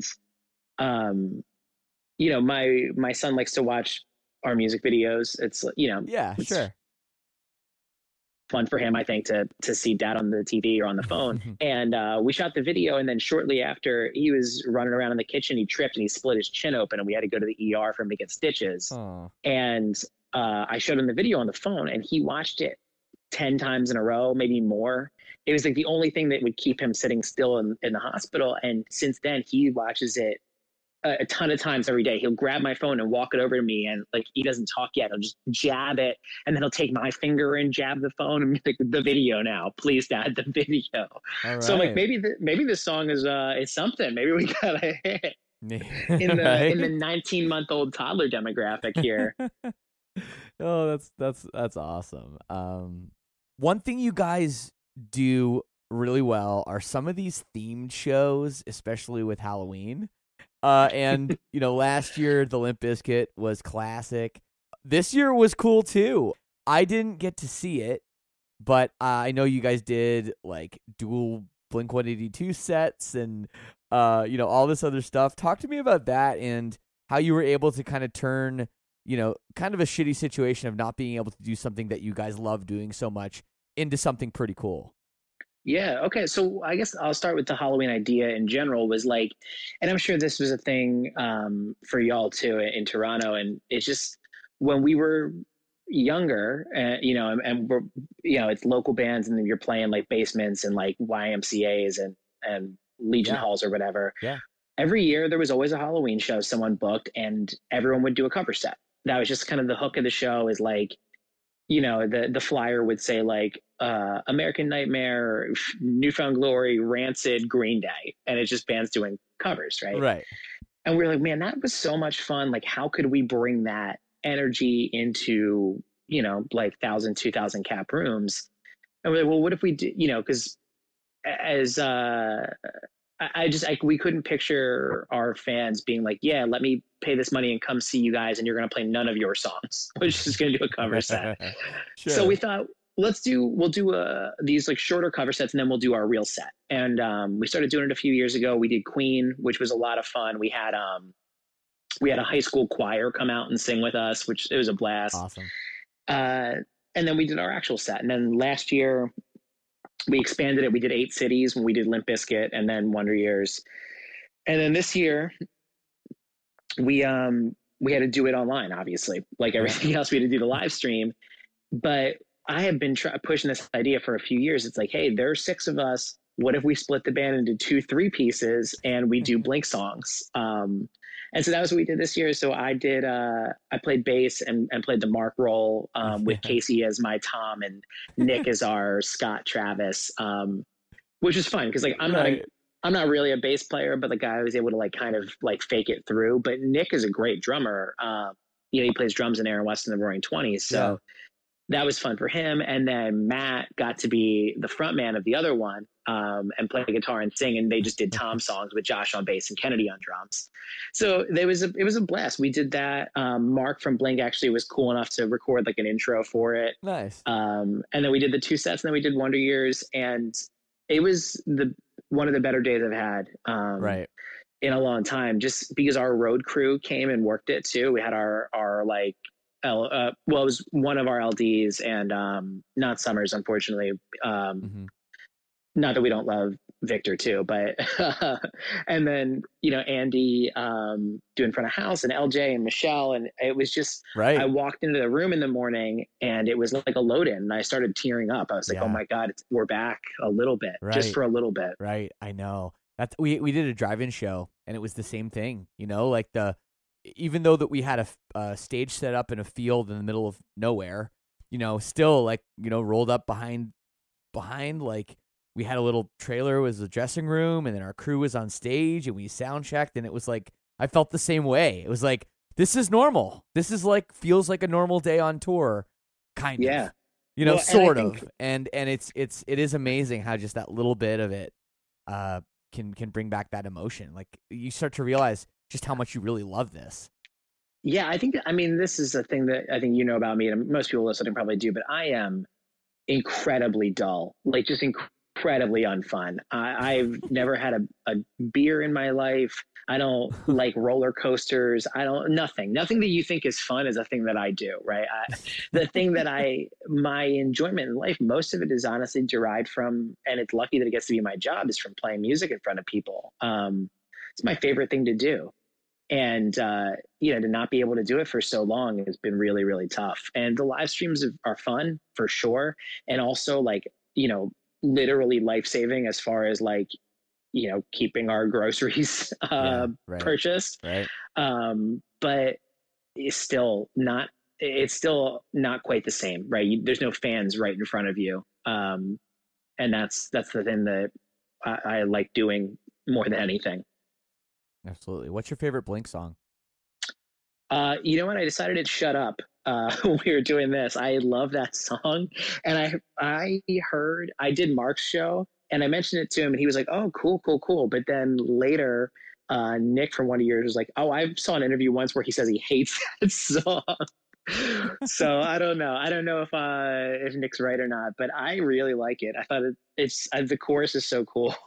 [SPEAKER 5] you know, my son likes to watch our music videos. It's, you know, it's fun for him, I think, to see dad on the TV or on the phone. And we shot the video, and then shortly after, he was running around in the kitchen, he tripped and he split his chin open, and we had to go to the ER for him to get stitches. And I showed him the video on the phone, and he watched it 10 times in a row, maybe more. It was like the only thing that would keep him sitting still in the hospital. And since then, he watches it a ton of times every day. He'll grab my phone and walk it over to me, and like, he doesn't talk yet, he'll just jab it, and then he'll take my finger and jab the phone and be like, the video now, please, dad, the video. Right. So I'm like, maybe this song is something. Maybe we got a hit in the 19-month-old toddler demographic here.
[SPEAKER 4] Oh, that's awesome. One thing you guys do really well are some of these themed shows, especially with Halloween. And, you know, last year, the Limp Bizkit was classic. This year was cool, too. I didn't get to see it, but I know you guys did, like, dual Blink-182 sets and, you know, all this other stuff. Talk to me about that and how you were able to kind of turn, you know, kind of a shitty situation of not being able to do something that you guys love doing so much into something pretty cool.
[SPEAKER 5] Yeah. Okay. So I guess I'll start with the Halloween idea in general. Was like, and I'm sure this was a thing for y'all too in Toronto. And it's just, when we were younger, you know, and we're, you know, it's local bands, and then you're playing like basements and like YMCA's and Legion halls or whatever. Yeah. Every year there was always a Halloween show someone booked, and everyone would do a cover set. That was just kind of the hook of the show. Is like, you know, the flyer would say like, American Nightmare, Newfound Glory, Rancid, Green Day, and it's just bands doing covers, right? And we were like, man, that was so much fun. Like, how could we bring that energy into, you know, like 1,000, 2,000 cap rooms? And we're like, well, what if we do, you know, because as we couldn't picture our fans being like, yeah, let me pay this money and come see you guys, and you're going to play none of your songs. We're just going to do a cover set. Sure. So we thought, we'll do these like shorter cover sets, and then we'll do our real set. And we started doing it a few years ago. We did Queen, which was a lot of fun. We had a high school choir come out and sing with us, which it was a blast. Awesome. And then we did our actual set. And then last year we expanded it. We did 8 cities when we did Limp Bizkit and then Wonder Years. And then this year we had to do it online, obviously, like everything else. We had to do the live stream, but I have been pushing this idea for a few years. It's like, hey, there are 6 of us. What if we split the band into 2 3 pieces and we do Blink songs? And And so that was what we did this year. So I played bass and played the Mark role with Casey as my Tom and Nick as our Scott Travis, which was fun because like I'm not really a bass player, but the guy was able to like kind of like fake it through. But Nick is a great drummer. He plays drums in Aaron West and the Roaring Twenties. So that was fun for him. And then Matt got to be the front man of the other one and play guitar and sing. And they just did Tom songs with Josh on bass and Kennedy on drums. So it was a blast. We did that. Mark from Blink actually was cool enough to record like an intro for it.
[SPEAKER 4] Nice.
[SPEAKER 5] And then we did the 2 sets, and then we did Wonder Years. And it was one of the better days I've had in a long time, just because our road crew came and worked it too. We had our like, it was one of our LDs and not Summers, unfortunately. Not that we don't love Victor too, but and then Andy doing front of house and LJ and Michelle, and it was just I walked into the room in the morning and it was like a load in, and I started tearing up. I was like, oh my God, we're back a little bit, just for a little bit.
[SPEAKER 4] Right, I know. That's we did a drive-in show and it was the same thing. Like even though that we had a stage set up in a field in the middle of nowhere, still like, rolled up behind, like we had a little trailer was the dressing room, and then our crew was on stage and we sound checked, and it was like, I felt the same way. It was like, this is normal. This is like, feels like a normal day on tour, kind of, well, sort of. And it is amazing how just that little bit of it, can bring back that emotion. Like you start to realize just how much you really love this.
[SPEAKER 5] Yeah, this is a thing that I think about me, and most people listening probably do, but I am incredibly dull, like just incredibly unfun. I've never had a beer in my life. I don't like roller coasters. Nothing that you think is fun is a thing that I do, right? The thing that my enjoyment in life, most of it is honestly derived from, and it's lucky that it gets to be my job, is from playing music in front of people. It's my favorite thing to do. And, to not be able to do it for so long has been really, really tough. And the live streams are fun for sure. And also like, literally life-saving as far as like, keeping our groceries purchased. Right. But it's still not quite the same, right? There's no fans right in front of you. And that's the thing that I like doing more than anything.
[SPEAKER 4] Absolutely. What's your favorite Blink song?
[SPEAKER 5] You know what? I decided to shut up when we were doing this. I love that song. And I did Mark's show and I mentioned it to him and he was like, oh, cool. But then later, Nick from Wonder Years was like, oh, I saw an interview once where he says he hates that song. So I don't know. I don't know if Nick's right or not, but I really like it. I thought the chorus is so cool.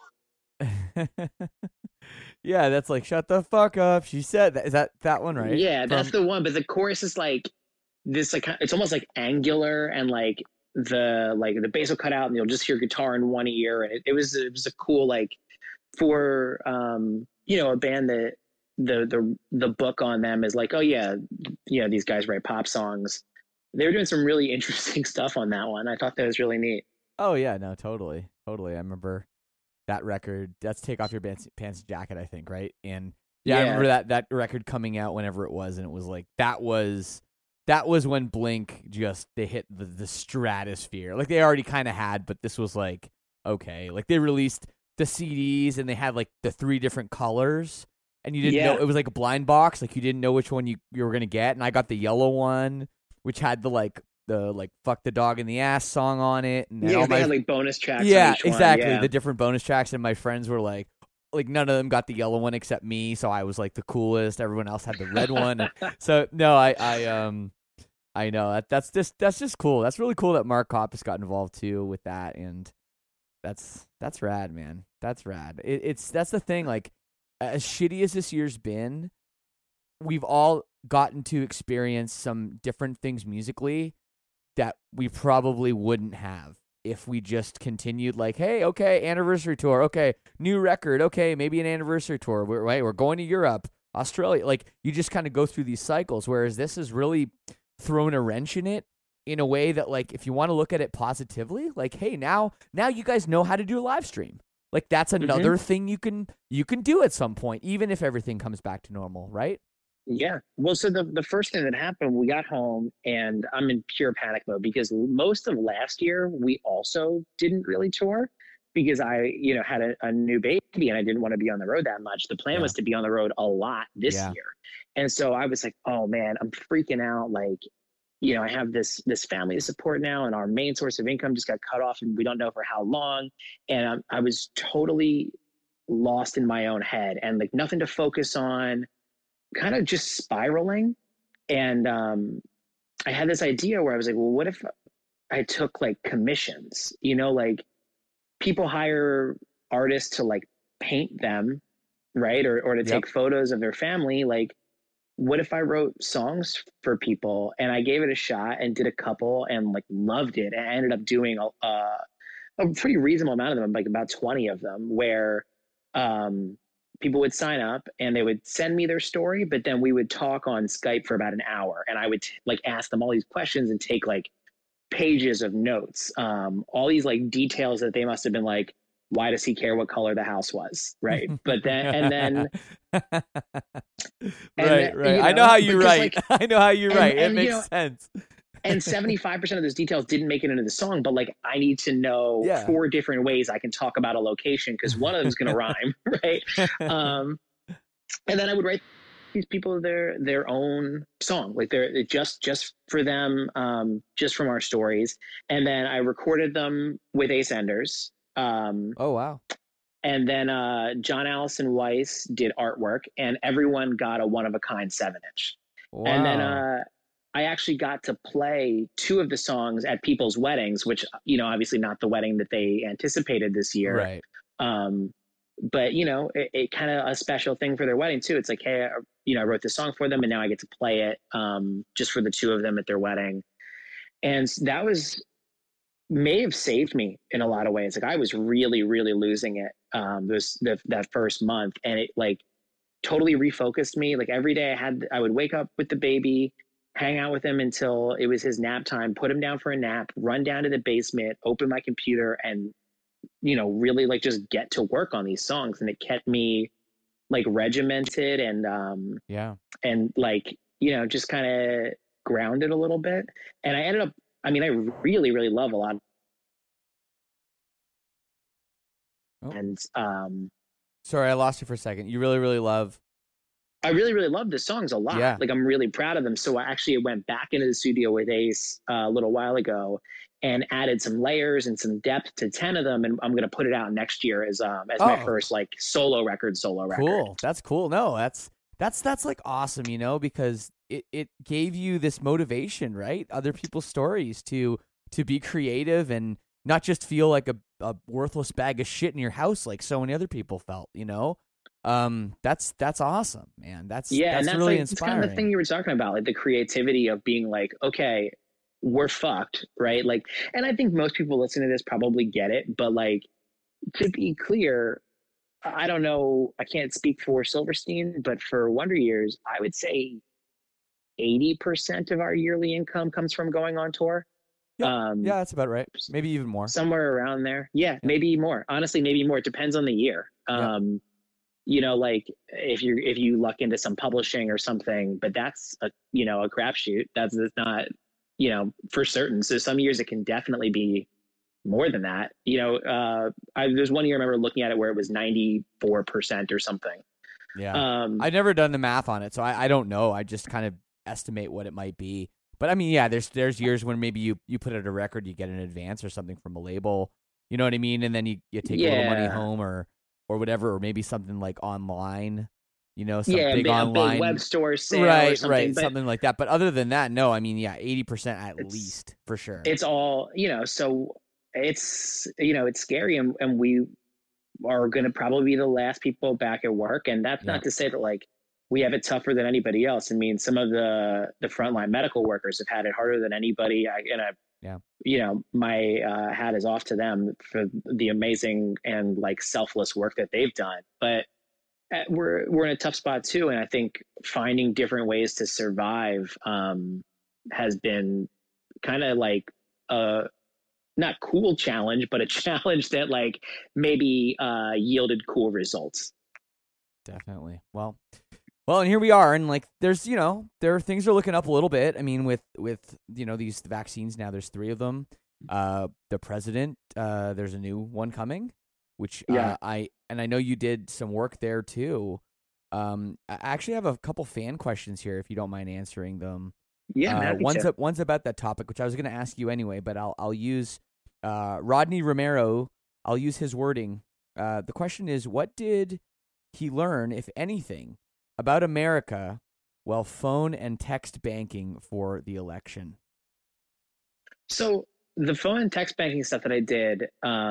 [SPEAKER 4] Yeah, that's like, shut the fuck up. She said that. Is that one, right?
[SPEAKER 5] Yeah, that's the one. But the chorus is like this, like it's almost like angular, and like the bass will cut out, and you'll just hear guitar in one ear. And it was a cool, like, for a band that the book on them is like, oh yeah, these guys write pop songs. They were doing some really interesting stuff on that one. I thought that was really neat.
[SPEAKER 4] Oh yeah, no, totally. I remember that record. That's Take Off Your Pants and Jacket, I think, right? And I remember that record coming out whenever it was, and it was like that was when Blink they hit the stratosphere. Like they already kind of had, but this was like, okay, like they released the CDs and they had like the 3 different colors, and you didn't know, it was like a blind box, like you didn't know which one you were gonna get. And I got the yellow one, which had the fuck the dog in the ass song on it, and
[SPEAKER 5] they had like bonus tracks.
[SPEAKER 4] Yeah,
[SPEAKER 5] on each
[SPEAKER 4] exactly.
[SPEAKER 5] One.
[SPEAKER 4] The different bonus tracks, and my friends were like none of them got the yellow one except me, so I was like the coolest. Everyone else had the red one. So no, I know that's just cool. That's really cool that Mark Hoppus got involved too with that, and that's rad, man. That's rad. That's the thing. Like, as shitty as this year's been, we've all gotten to experience some different things musically that we probably wouldn't have if we just continued like, hey, okay, anniversary tour, okay, new record, okay, maybe an anniversary tour, we're going to Europe, Australia. Like, you just kind of go through these cycles, whereas this has really thrown a wrench in it in a way that, like, if you want to look at it positively, like, hey, now you guys know how to do a live stream. Like that's another thing you can do at some point, even if everything comes back to normal, right?
[SPEAKER 5] Yeah. Well, so the first thing that happened, we got home and I'm in pure panic mode because most of last year we also didn't really tour because I, had a new baby and I didn't want to be on the road that much. The plan was to be on the road a lot this year. And so I was like, oh man, I'm freaking out. Like, I have this family to support now and our main source of income just got cut off and we don't know for how long. And I was totally lost in my own head and like nothing to focus on, kind of just spiraling. And I had this idea where I was like, well, what if I took like commissions, like people hire artists to like paint them, right? Or to take photos of their family. Like, what if I wrote songs for people and I gave it a shot and did a couple and like loved it. And I ended up doing a pretty reasonable amount of them, like about 20 of them where people would sign up and they would send me their story, but then we would talk on Skype for about an hour and I would like ask them all these questions and take like pages of notes, all these like details that they must have been like, why does he care what color the house was? Right. But then,
[SPEAKER 4] right. I know how you write. Like, I know how you write. It makes sense.
[SPEAKER 5] And 75% of those details didn't make it into the song, but like I need to know 4 different ways I can talk about a location because one of them is going to rhyme, right? And then I would write these people their own song, like they're just for them, just from our stories. And then I recorded them with Ace Enders.
[SPEAKER 4] Oh wow!
[SPEAKER 5] And then John Allison Weiss did artwork, and everyone got a 1-of-a-kind 7-inch. Wow. And then I actually got to play 2 of the songs at people's weddings, which obviously not the wedding that they anticipated this year,
[SPEAKER 4] right?
[SPEAKER 5] But it kind of a special thing for their wedding too. It's like, hey, I wrote this song for them, and now I get to play it just for the 2 of them at their wedding, and that may have saved me in a lot of ways. Like I was really, really losing it that first month, and it like totally refocused me. Like every day I would wake up with the baby, hang out with him until it was his nap time, put him down for a nap, run down to the basement, open my computer, and really like just get to work on these songs. And it kept me like regimented and and like just kind of grounded a little bit. And I ended up, I really, really love a lot. And
[SPEAKER 4] sorry, I lost you for a second. You really, really love.
[SPEAKER 5] I really, really love the songs a lot.
[SPEAKER 4] Yeah.
[SPEAKER 5] Like I'm really proud of them. So I actually went back into the studio with Ace a little while ago and added some layers and some depth to 10 of them. And I'm going to put it out next year as my first like solo record.
[SPEAKER 4] Cool. That's cool. No, that's like awesome, because it gave you this motivation, right? Other people's stories to be creative and not just feel like a worthless bag of shit in your house like so many other people felt, That's awesome, man. That's really
[SPEAKER 5] and that's
[SPEAKER 4] really
[SPEAKER 5] like,
[SPEAKER 4] inspiring.
[SPEAKER 5] It's kind of the thing you were talking about, like the creativity of being like, okay, we're fucked, right? Like, and I think most people listening to this probably get it, but like, to be clear, I don't know, I can't speak for Silverstein, but for Wonder Years, I would say 80% of our yearly income comes from going on tour.
[SPEAKER 4] Yeah, that's about right. Maybe even more.
[SPEAKER 5] Somewhere around there. Yeah, maybe more. Honestly, maybe more. It depends on the year. Like if you luck into some publishing or something, but that's a crapshoot. That's not, for certain. So some years it can definitely be more than that. There's one year I remember looking at it where it was 94% or something.
[SPEAKER 4] Yeah. I've never done the math on it, so I don't know. I just kind of estimate what it might be. But there's years when maybe you put out a record, you get an advance or something from a label, you know what I mean? And then you take a little money home or whatever, or maybe something like online, some big online
[SPEAKER 5] big web store sale
[SPEAKER 4] right,
[SPEAKER 5] or something.
[SPEAKER 4] Right, something like that. But other than that, no, 80% at least for sure.
[SPEAKER 5] It's all, so it's, it's scary and we are going to probably be the last people back at work. And that's not to say that like, we have it tougher than anybody else. I mean, some of the frontline medical workers have had it harder than anybody. My hat is off to them for the amazing and like selfless work that they've done. But we're in a tough spot too, and I think finding different ways to survive has been kind of like not cool challenge, but a challenge that like maybe yielded cool results.
[SPEAKER 4] Definitely. Well, and here we are, and like, there's, things are looking up a little bit. I mean, with these vaccines now, there's 3 of them. The president, there's a new one coming, which I know you did some work there too. I actually have a couple fan questions here, if you don't mind answering them.
[SPEAKER 5] Yeah,
[SPEAKER 4] one's about that topic, which I was going to ask you anyway, but I'll use Rodney Romero. I'll use his wording. The question is, what did he learn, if anything, about America while phone and text banking for the election?
[SPEAKER 5] So the phone and text banking stuff that I did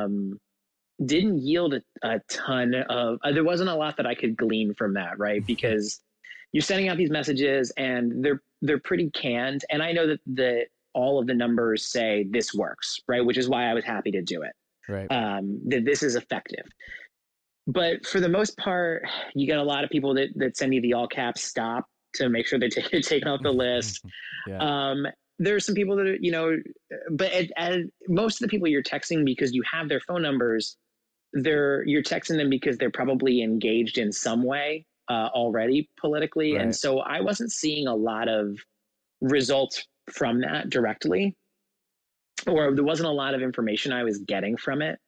[SPEAKER 5] didn't yield a ton of. There wasn't a lot that I could glean from that, right? Because you're sending out these messages and they're pretty canned, and I know that all of the numbers say this works, right? Which is why I was happy to do it.
[SPEAKER 4] Right.
[SPEAKER 5] That this is effective. But for the most part, you get a lot of people that send you the all caps stop to make sure they take it taken off the list.
[SPEAKER 4] Yeah.
[SPEAKER 5] There are some people that are, but most of the people you're texting because you have their phone numbers, you're texting them because they're probably engaged in some way already politically.
[SPEAKER 4] Right.
[SPEAKER 5] And so I wasn't seeing a lot of results from that directly, or there wasn't a lot of information I was getting from it.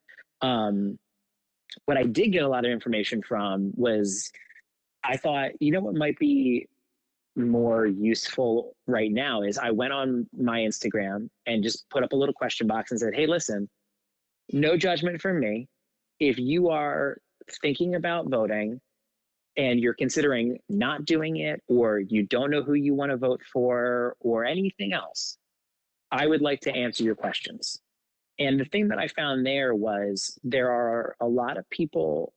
[SPEAKER 5] What I did get a lot of information from was, I thought, what might be more useful right now is I went on my Instagram and just put up a little question box and said, hey, listen, no judgment from me. If you are thinking about voting and you're considering not doing it, or you don't know who you want to vote for, or anything else, I would like to answer your questions. And the thing that I found there was there are a lot of people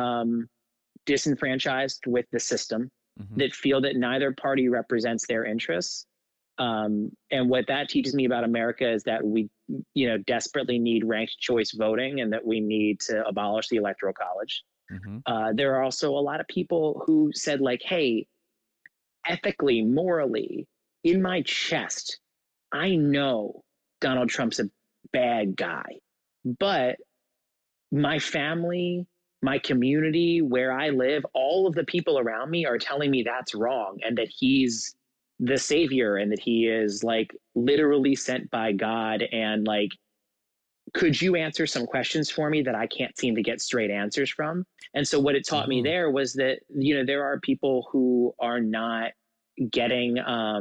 [SPEAKER 5] disenfranchised with the system, that feel that neither party represents their interests. And what that teaches me about America is that we, desperately need ranked choice voting, and that we need to abolish the Electoral College. There are also a lot of people who said, like, hey, ethically, morally, in my chest, I know Donald Trump's a bad guy, but my family, my community, where I live, all of the people around me are telling me that's wrong, and that he's the savior, and that he is like literally sent by God. And like, could you answer some questions for me that I can't seem to get straight answers from? And so what it taught me there was that, there are people who are not getting,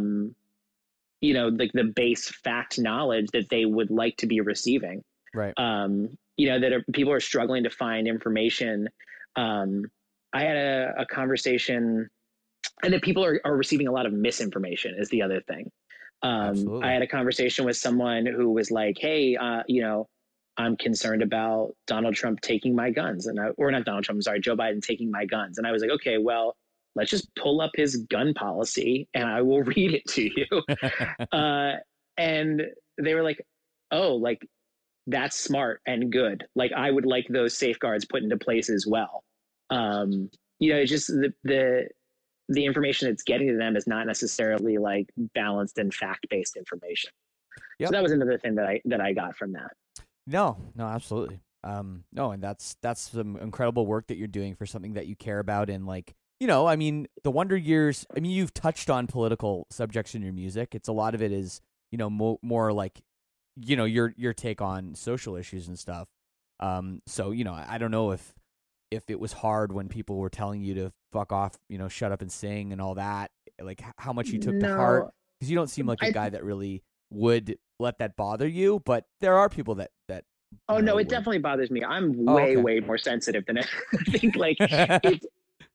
[SPEAKER 5] like the base fact knowledge that they would like to be receiving.
[SPEAKER 4] Right.
[SPEAKER 5] People are struggling to find information. I had a conversation, and that people are receiving a lot of misinformation is the other thing. I had a conversation with someone who was like, hey, I'm concerned about Donald Trump taking my guns, or not Donald Trump, I'm sorry, Joe Biden taking my guns. And I was like, okay, well, let's just pull up his gun policy and I will read it to you. And they were like, oh, like, that's smart and good. Like, I would like those safeguards put into place as well. It's just the information that's getting to them is not necessarily like balanced and fact-based information. Yep. So that was another thing that I got from that.
[SPEAKER 4] No, absolutely. No, and that's some incredible work that you're doing for something that you care about. And like, I mean, the Wonder Years, I mean, you've touched on political subjects in your music. It's a lot of it is, more like, your take on social issues and stuff. So, I don't know if it was hard when people were telling you to fuck off, shut up and sing and all that, like how much you took to heart, because you don't seem like a guy that really would let that bother you, but there are people that
[SPEAKER 5] oh no, it definitely bothers me. I'm way more sensitive than I think. Like, it's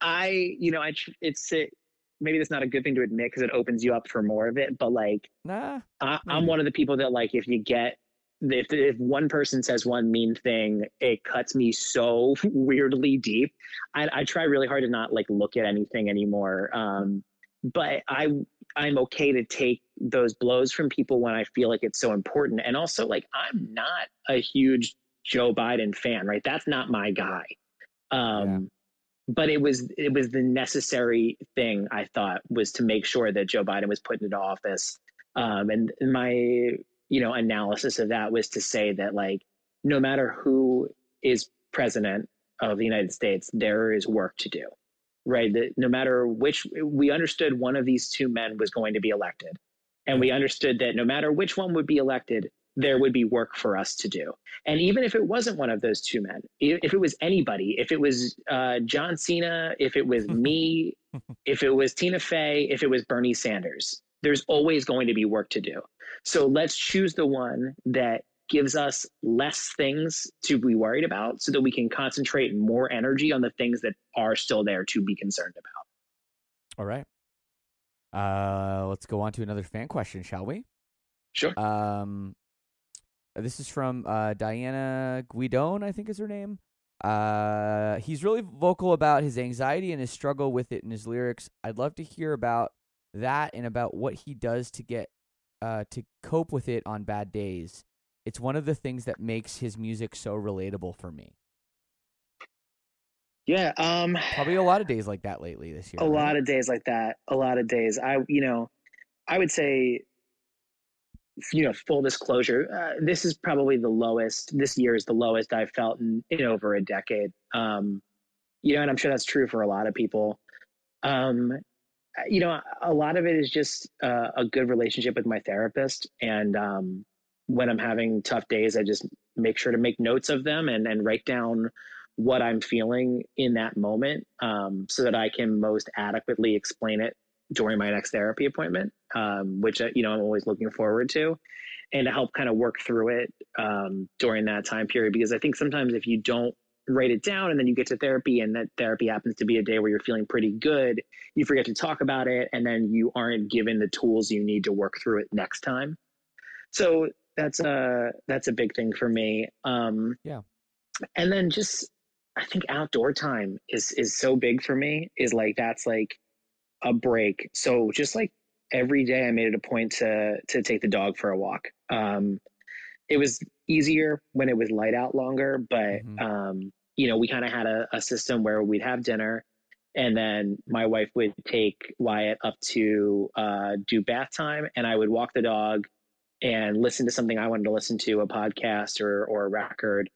[SPEAKER 5] maybe that's not a good thing to admit because it opens you up for more of it. But like, I'm one of the people that, like, if one person says one mean thing, it cuts me so weirdly deep. I try really hard to not like look at anything anymore. But I'm okay to take those blows from people when I feel like it's so important. And also, like, I'm not a huge Joe Biden fan, right? That's not my guy. But it was the necessary thing, I thought, was to make sure that Joe Biden was put into office. And my analysis of that was to say that, like, no matter who is president of the United States, there is work to do, right? That no matter which, we understood one of these two men was going to be elected. And we understood that no matter which one would be elected, there would be work for us to do. And even if it wasn't one of those two men, if it was anybody, if it was John Cena, if it was me, if it was Tina Fey, if it was Bernie Sanders, there's always going to be work to do. So let's choose the one that gives us less things to be worried about so that we can concentrate more energy on the things that are still there to be concerned about.
[SPEAKER 4] All right. Let's go on to another fan question, shall we?
[SPEAKER 5] Sure.
[SPEAKER 4] This is from Diana Guidone, I think is her name. He's really vocal about his anxiety and his struggle with it in his lyrics. I'd love to hear about that and about what he does to get to cope with it on bad days. It's one of the things that makes his music so relatable for me.
[SPEAKER 5] Yeah.
[SPEAKER 4] Probably a lot of days like that lately this year.
[SPEAKER 5] A lot of days like that. A lot of days. I would say, full disclosure, this is probably the lowest. This year is the lowest I've felt in over a decade. And I'm sure that's true for a lot of people. A lot of it is just a good relationship with my therapist. And when I'm having tough days, I just make sure to make notes of them and write down what I'm feeling in that moment, so that I can most adequately explain it during my next therapy appointment, which, I'm always looking forward to, and to help kind of work through it during that time period. Because I think sometimes if you don't write it down and then you get to therapy and that therapy happens to be a day where you're feeling pretty good, you forget to talk about it, and then you aren't given the tools you need to work through it next time. So that's a big thing for me.
[SPEAKER 4] Yeah.
[SPEAKER 5] And then just, I think outdoor time is so big for me, is like, that's like a break. So just like every day I made it a point to take the dog for a walk. It was easier when it was light out longer, but we kind of had a system where we'd have dinner, and then my wife would take Wyatt up to do bath time, and I would walk the dog and listen to something I wanted to listen to, a podcast or a record,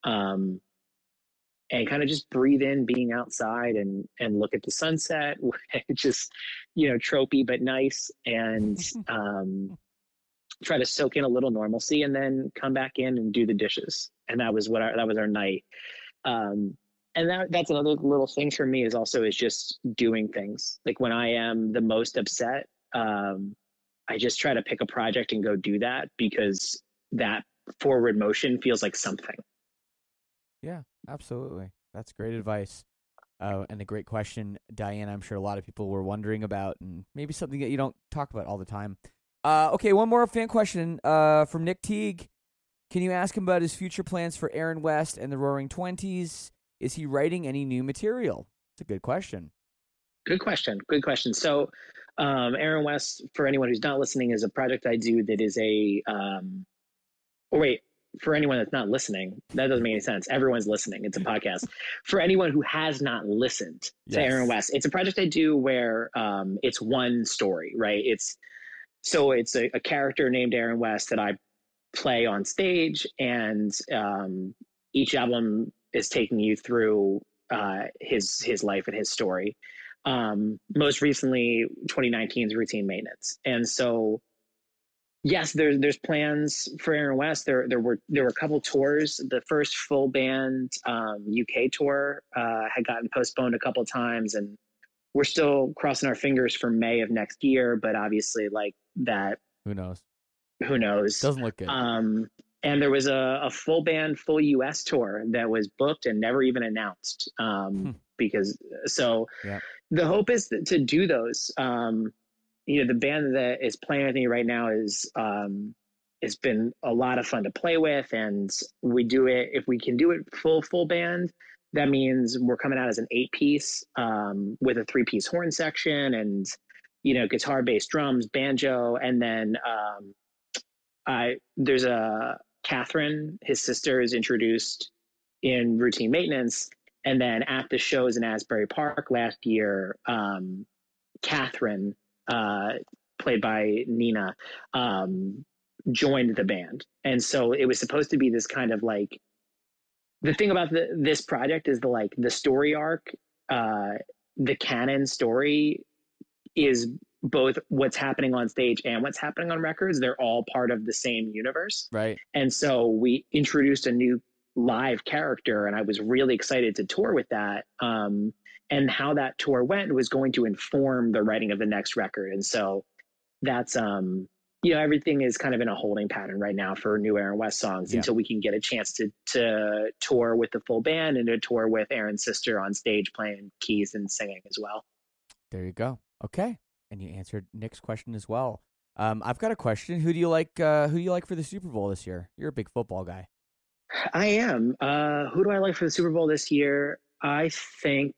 [SPEAKER 5] and kind of just breathe in being outside and look at the sunset, just, tropey but nice, and try to soak in a little normalcy, and then come back in and do the dishes. And that was our night. And that's another little thing for me is just doing things. Like when I am the most upset, I just try to pick a project and go do that, because that forward motion feels like something.
[SPEAKER 4] Yeah, absolutely. That's great advice. And a great question, Diane. I'm sure a lot of people were wondering about, and maybe something that you don't talk about all the time. Okay, one more fan question from Nick Teague. Can you ask him about his future plans for Aaron West and the Roaring Twenties? Is he writing any new material? It's a good question.
[SPEAKER 5] Good question. So Aaron West, for anyone who's not listening, is a project I do that is for anyone that's not listening, that doesn't make any sense. Everyone's listening. It's a podcast. For anyone who has not listened to Aaron West, it's a project I do where it's one story, right? It's a character named Aaron West that I play on stage, and each album is taking you through his life and his story. Most recently, 2019's Routine Maintenance. And so, yes, there's plans for Aaron West. There were a couple tours. The first full band UK tour had gotten postponed a couple times, and we're still crossing our fingers for May of next year. But obviously, like that,
[SPEAKER 4] who knows?
[SPEAKER 5] Doesn't look good. And there was a full band, full US tour that was booked and never even announced. Because the hope is to do those. The band that is playing with me right now it's been a lot of fun to play with, and we do it. If we can do it full band, that means we're coming out as an 8-piece with a 3-piece horn section, and guitar, bass, drums, banjo, and then there's a Catherine, his sister, is introduced in Routine Maintenance, and then at the shows in Asbury Park last year, Catherine, played by Nina, joined the band. And so it was supposed to be this kind of like, the thing about this project is the story arc, the canon story is both what's happening on stage and what's happening on records. They're all part of the same universe.
[SPEAKER 4] Right.
[SPEAKER 5] And so we introduced a new live character, and I was really excited to tour with that. And how that tour went was going to inform the writing of the next record. And so that's, everything is kind of in a holding pattern right now for new Aaron West songs until we can get a chance to tour with the full band and to tour with Aaron's sister on stage playing keys and singing as well.
[SPEAKER 4] There you go. Okay. And you answered Nick's question as well. I've got a question. Who do you like for the Super Bowl this year? You're a big football guy.
[SPEAKER 5] I am. Who do I like for the Super Bowl this year? I think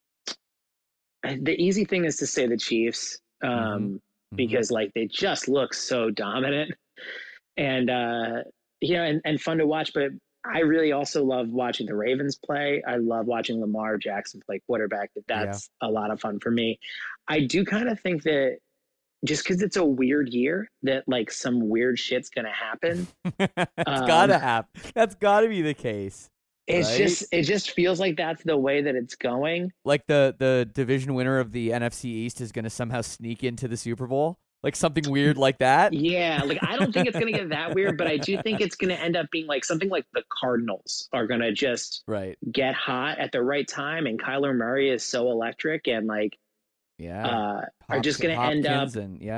[SPEAKER 5] the easy thing is to say the Chiefs, because like they just look so dominant and and fun to watch. But I really also love watching the Ravens play. I love watching Lamar Jackson play quarterback. That's a lot of fun for me. I do kind of think that just because it's a weird year, that like some weird shit's gonna happen.
[SPEAKER 4] It's gotta happen. That's gotta be the case.
[SPEAKER 5] It just feels like that's the way that it's going.
[SPEAKER 4] Like the division winner of the NFC East is gonna somehow sneak into the Super Bowl. Like something weird like that.
[SPEAKER 5] Yeah, like I don't think it's gonna get that weird, but I do think it's gonna end up being like something like the Cardinals are gonna just get hot at the right time, and Kyler Murray is so electric and like are just gonna end up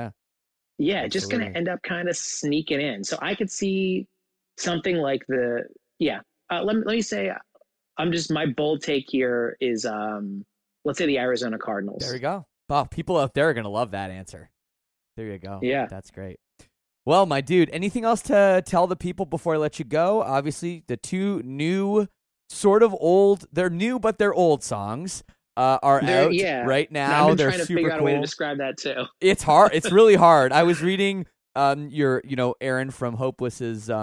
[SPEAKER 5] just gonna end up kind of sneaking in. So I could see something like let me say my bold take here is let's say the Arizona Cardinals.
[SPEAKER 4] There we go. Wow, people out there are gonna love that answer. There you go.
[SPEAKER 5] Yeah.
[SPEAKER 4] That's great. Well, my dude, anything else to tell the people before I let you go? Obviously, the two new, sort of old, they're new, but they're old songs are out right now.
[SPEAKER 5] I've been
[SPEAKER 4] they're
[SPEAKER 5] trying to
[SPEAKER 4] super
[SPEAKER 5] figure out
[SPEAKER 4] cool.
[SPEAKER 5] a way to describe that too.
[SPEAKER 4] It's hard. It's really hard. I was reading Aaron from Hopeless's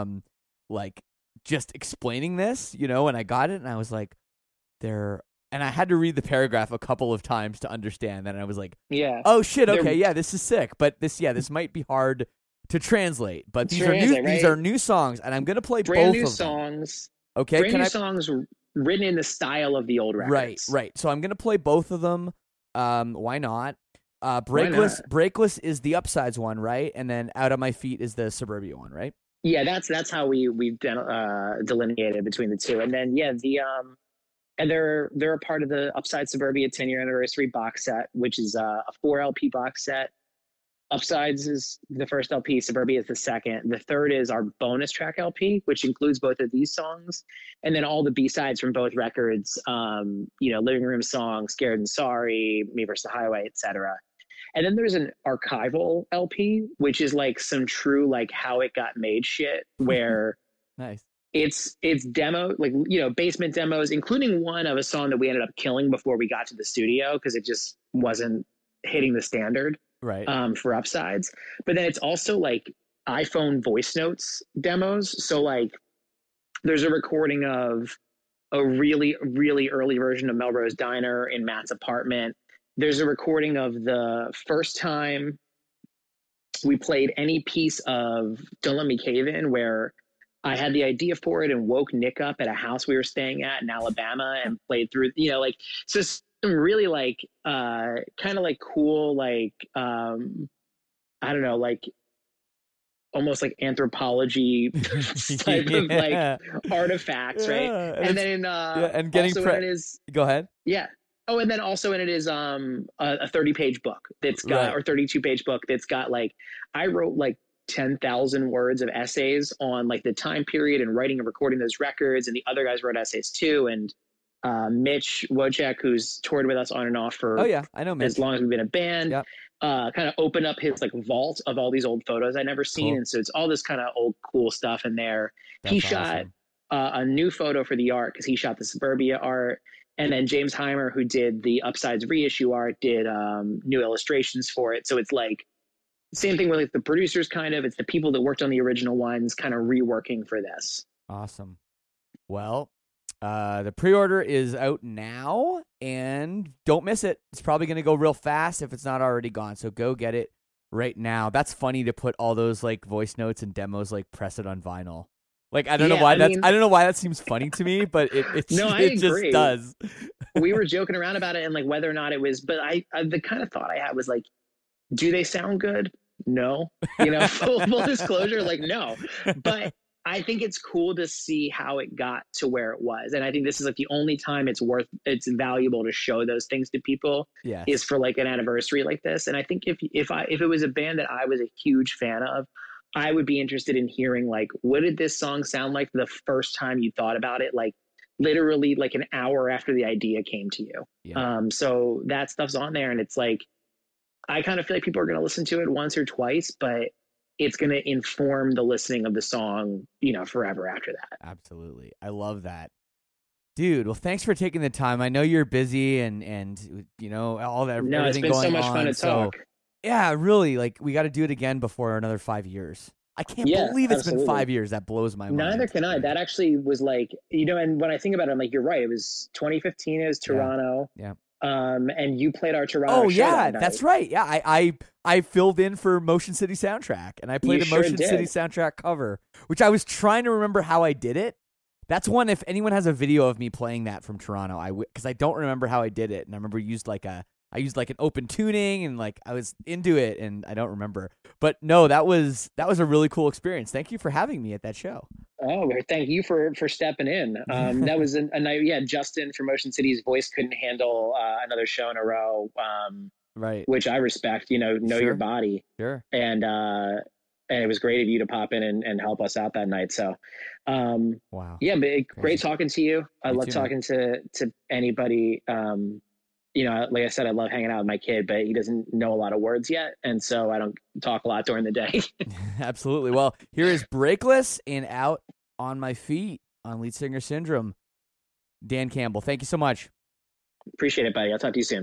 [SPEAKER 4] just explaining this, and I got it and I was like, and I had to read the paragraph a couple of times to understand that. And I was like, oh shit, okay, this is sick. But this might be hard to translate. But these are new songs, and I'm gonna play
[SPEAKER 5] brand
[SPEAKER 4] both
[SPEAKER 5] new
[SPEAKER 4] of
[SPEAKER 5] songs.
[SPEAKER 4] Them. Okay,
[SPEAKER 5] brand new songs written in the style of the old records.
[SPEAKER 4] Right. So I'm gonna play both of them. Why not? Breakless is the Upsides one, right? And then Out of My Feet is the Suburbia one, right?
[SPEAKER 5] Yeah, that's how we've delineated between the two. And then and they're a part of the Upside Suburbia 10-year anniversary box set, which is a 4 LP box set. Upsides is the first LP, Suburbia is the second. The third is our bonus track LP, which includes both of these songs, and then all the B-sides from both records. Living Room Song, Scared and Sorry, Me vs. the Highway, etc. And then there's an archival LP, which is like some true like how it got made shit, where
[SPEAKER 4] nice.
[SPEAKER 5] It's demo, basement demos, including one of a song that we ended up killing before we got to the studio because it just wasn't hitting the standard for Upsides. But then it's also like iPhone voice notes demos. So like there's a recording of a really, really early version of Melrose Diner in Matt's apartment. There's a recording of the first time we played any piece of Don't Let Me Cave In, where I had the idea for it and woke Nick up at a house we were staying at in Alabama and played through, so some really kind of cool, I don't know, almost like anthropology type of artifacts, right? And then
[SPEAKER 4] and getting go ahead.
[SPEAKER 5] Yeah. Oh, and then also in it is a 30-page book that's got or 32-page book that's got I wrote 10,000 words of essays on the time period and writing and recording those records, and the other guys wrote essays too. And Mitch Wojciak, who's toured with us on and off for
[SPEAKER 4] I know Mitch.
[SPEAKER 5] As long as we've been a band, kind of opened up his vault of all these old photos I'd never seen. Cool. And so it's all this kind of old cool stuff in there. That's he shot a new photo for the art because he shot the Suburbia art. And then James Heimer, who did the Upsides reissue art, did new illustrations for it. So it's same thing with the producers, it's the people that worked on the original ones kind of reworking for this.
[SPEAKER 4] Awesome. Well, the pre-order is out now, and don't miss it. It's probably going to go real fast if it's not already gone. So go get it right now. That's funny to put all those like voice notes and demos, like press it on vinyl. Like I don't know why I don't know why that seems funny to me, but it just does.
[SPEAKER 5] We were joking around about it and like whether or not it was, but I the kind of thought I had was like, do they sound good? No, full disclosure, like no, but I think it's cool to see how it got to where it was. And I think this is like the only time it's valuable to show those things to people is for like an anniversary like this. And I think if it was a band that I was a huge fan of, I would be interested in hearing like, what did this song sound like the first time you thought about it? Like literally like an hour after the idea came to you. Yeah. So that stuff's on there, and it's like, I kind of feel like people are going to listen to it once or twice, but it's going to inform the listening of the song, forever after that.
[SPEAKER 4] Absolutely. I love that. Dude, well, thanks for taking the time. I know you're busy and all that.
[SPEAKER 5] No, it's been so much fun to talk.
[SPEAKER 4] Yeah, really, like we got to do it again before another 5 years. I can't believe it's been 5 years. That blows my mind.
[SPEAKER 5] Neither can I. That actually was like, and when I think about it, I'm like, you're right. It was 2015. It was Toronto.
[SPEAKER 4] Yeah.
[SPEAKER 5] And you played our Toronto show that night.
[SPEAKER 4] That's right. Yeah, I filled in for Motion City Soundtrack, and I played Motion City Soundtrack cover, which I was trying to remember how I did it. That's one, if anyone has a video of me playing that from Toronto, because I don't remember how I did it, and I remember I used like an open tuning, and like I was into it, and I don't remember. But no, that was a really cool experience. Thank you for having me at that show.
[SPEAKER 5] Oh, thank you for stepping in. That was a night. Yeah, Justin from Motion City's voice couldn't handle another show in a row.
[SPEAKER 4] Right.
[SPEAKER 5] Which I respect. Know your body.
[SPEAKER 4] Sure.
[SPEAKER 5] And it was great of you to pop in and help us out that night. So,
[SPEAKER 4] wow.
[SPEAKER 5] Yeah, but great talking to you. I love talking to anybody. Like I said, I love hanging out with my kid, but he doesn't know a lot of words yet. And so I don't talk a lot during the day.
[SPEAKER 4] Absolutely. Well, here is Breakless and Out on My Feet on Lead Singer Syndrome. Dan Campbell, thank you so much.
[SPEAKER 5] Appreciate it, buddy. I'll talk to you soon.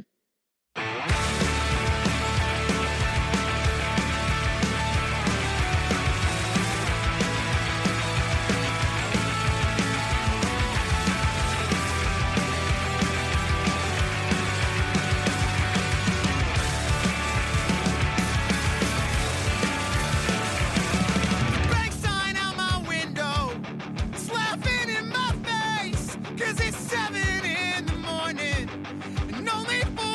[SPEAKER 6] Cause it's 7 in the morning and only 4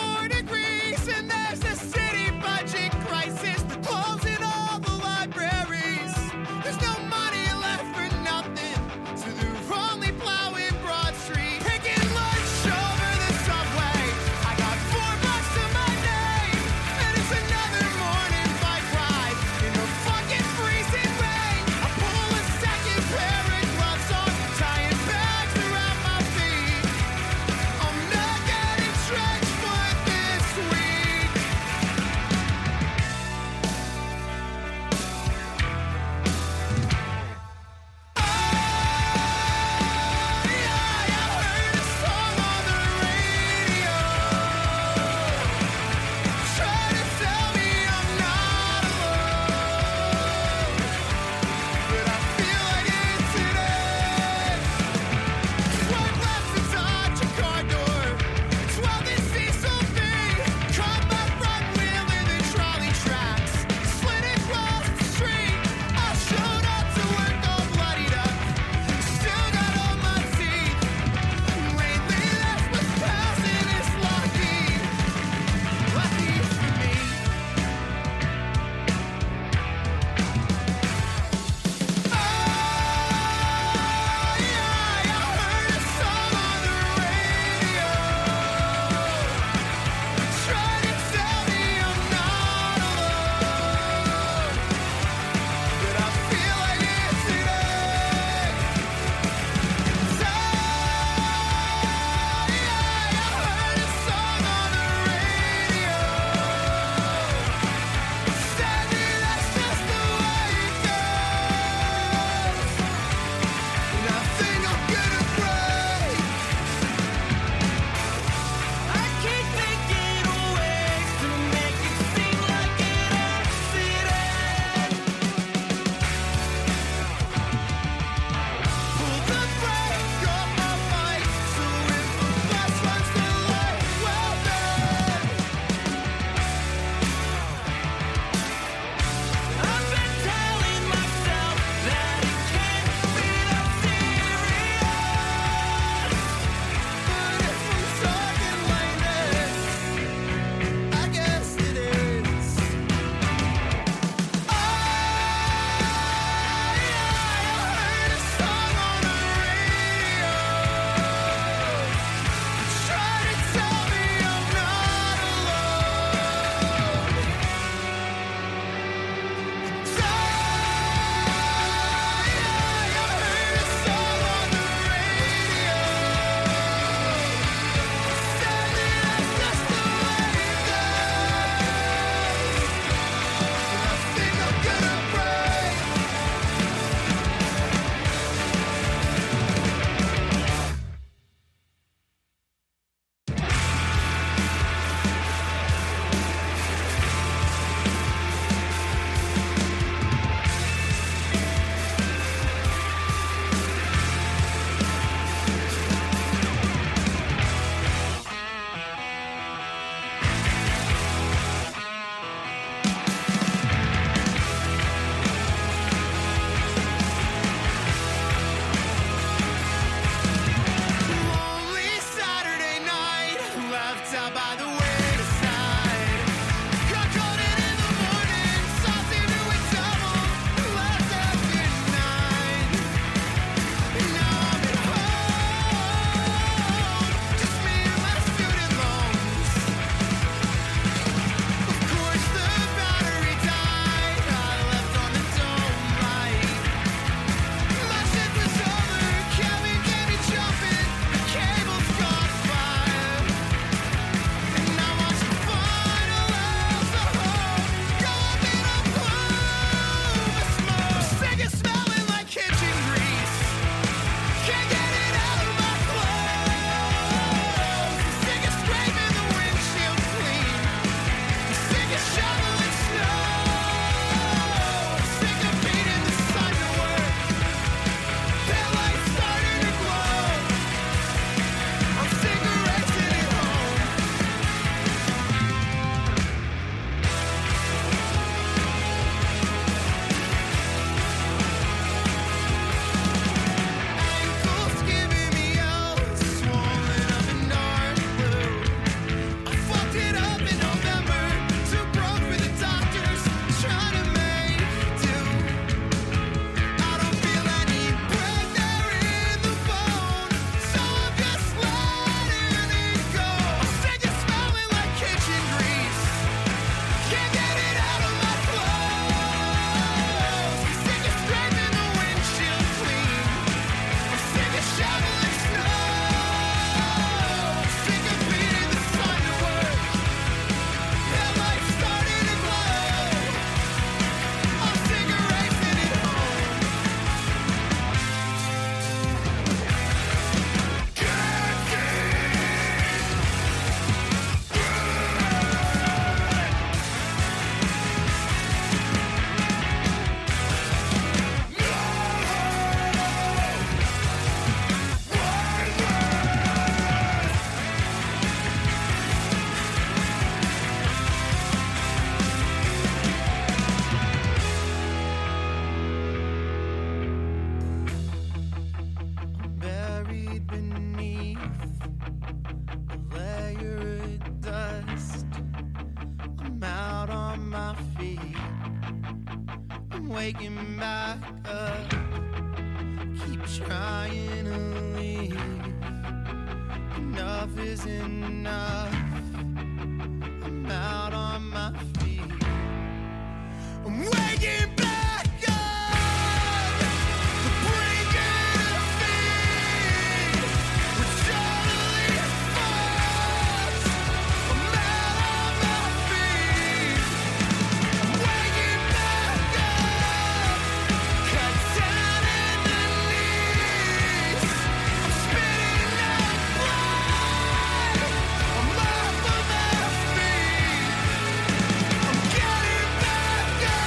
[SPEAKER 6] waking back up. Keep trying to leave. Enough is enough. I'm out on my feet. I'm waking back up. The breaking of feet. We're totally fucked. I'm out on my feet. I'm waking back up. Cut down in the knees. I'm spitting out blood. I'm off of my feet. I'm getting back up.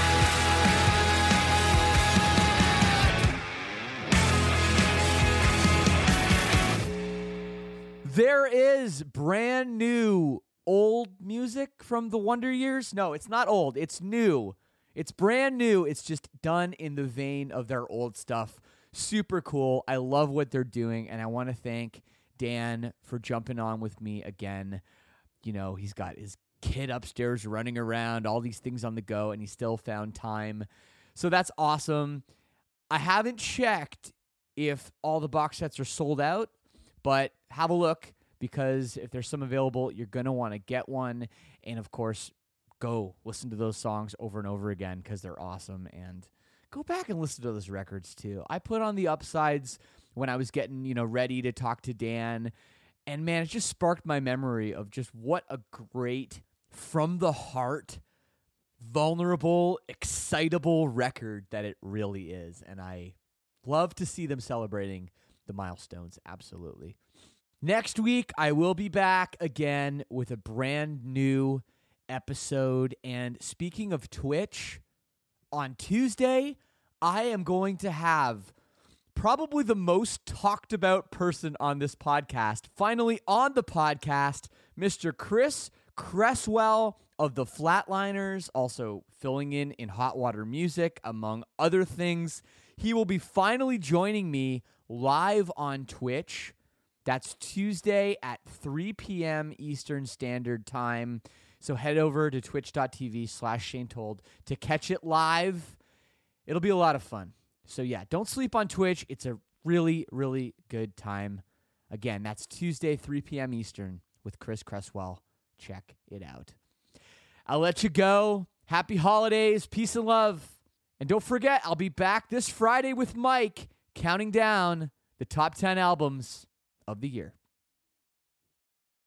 [SPEAKER 4] There is brand new old music from the Wonder Years. No, it's not old. It's new. It's brand new. It's just done in the vein of their old stuff. Super cool. I love what they're doing, and I want to thank Dan for jumping on with me again. You know, he's got his kid upstairs running around, all these things on the go, and he still found time. So that's awesome. I haven't checked if all the box sets are sold out, but have a look, because if there's some available, you're going to want to get one. And, of course, go listen to those songs over and over again because they're awesome. And go back and listen to those records, too. I put on the upsides when I was getting, ready to talk to Dan. And, man, it just sparked my memory of just what a great, from the heart, vulnerable, excitable record that it really is. And I love to see them celebrating the milestones. Absolutely. Next week, I will be back again with a brand new episode. And speaking of Twitch, on Tuesday, I am going to have probably the most talked about person on this podcast, finally on the podcast, Mr. Chris Cresswell of the Flatliners, also filling in Hot Water Music, among other things. He will be finally joining me live on Twitch. That's Tuesday at 3 p.m. Eastern Standard Time. So head over to twitch.tv/Shane Told to catch it live. It'll be a lot of fun. So yeah, don't sleep on Twitch. It's a really, really good time. Again, that's Tuesday, 3 p.m. Eastern with Chris Cresswell. Check it out. I'll let you go. Happy holidays. Peace and love. And don't forget, I'll be back this Friday with Mike, counting down the top 10 albums of the year.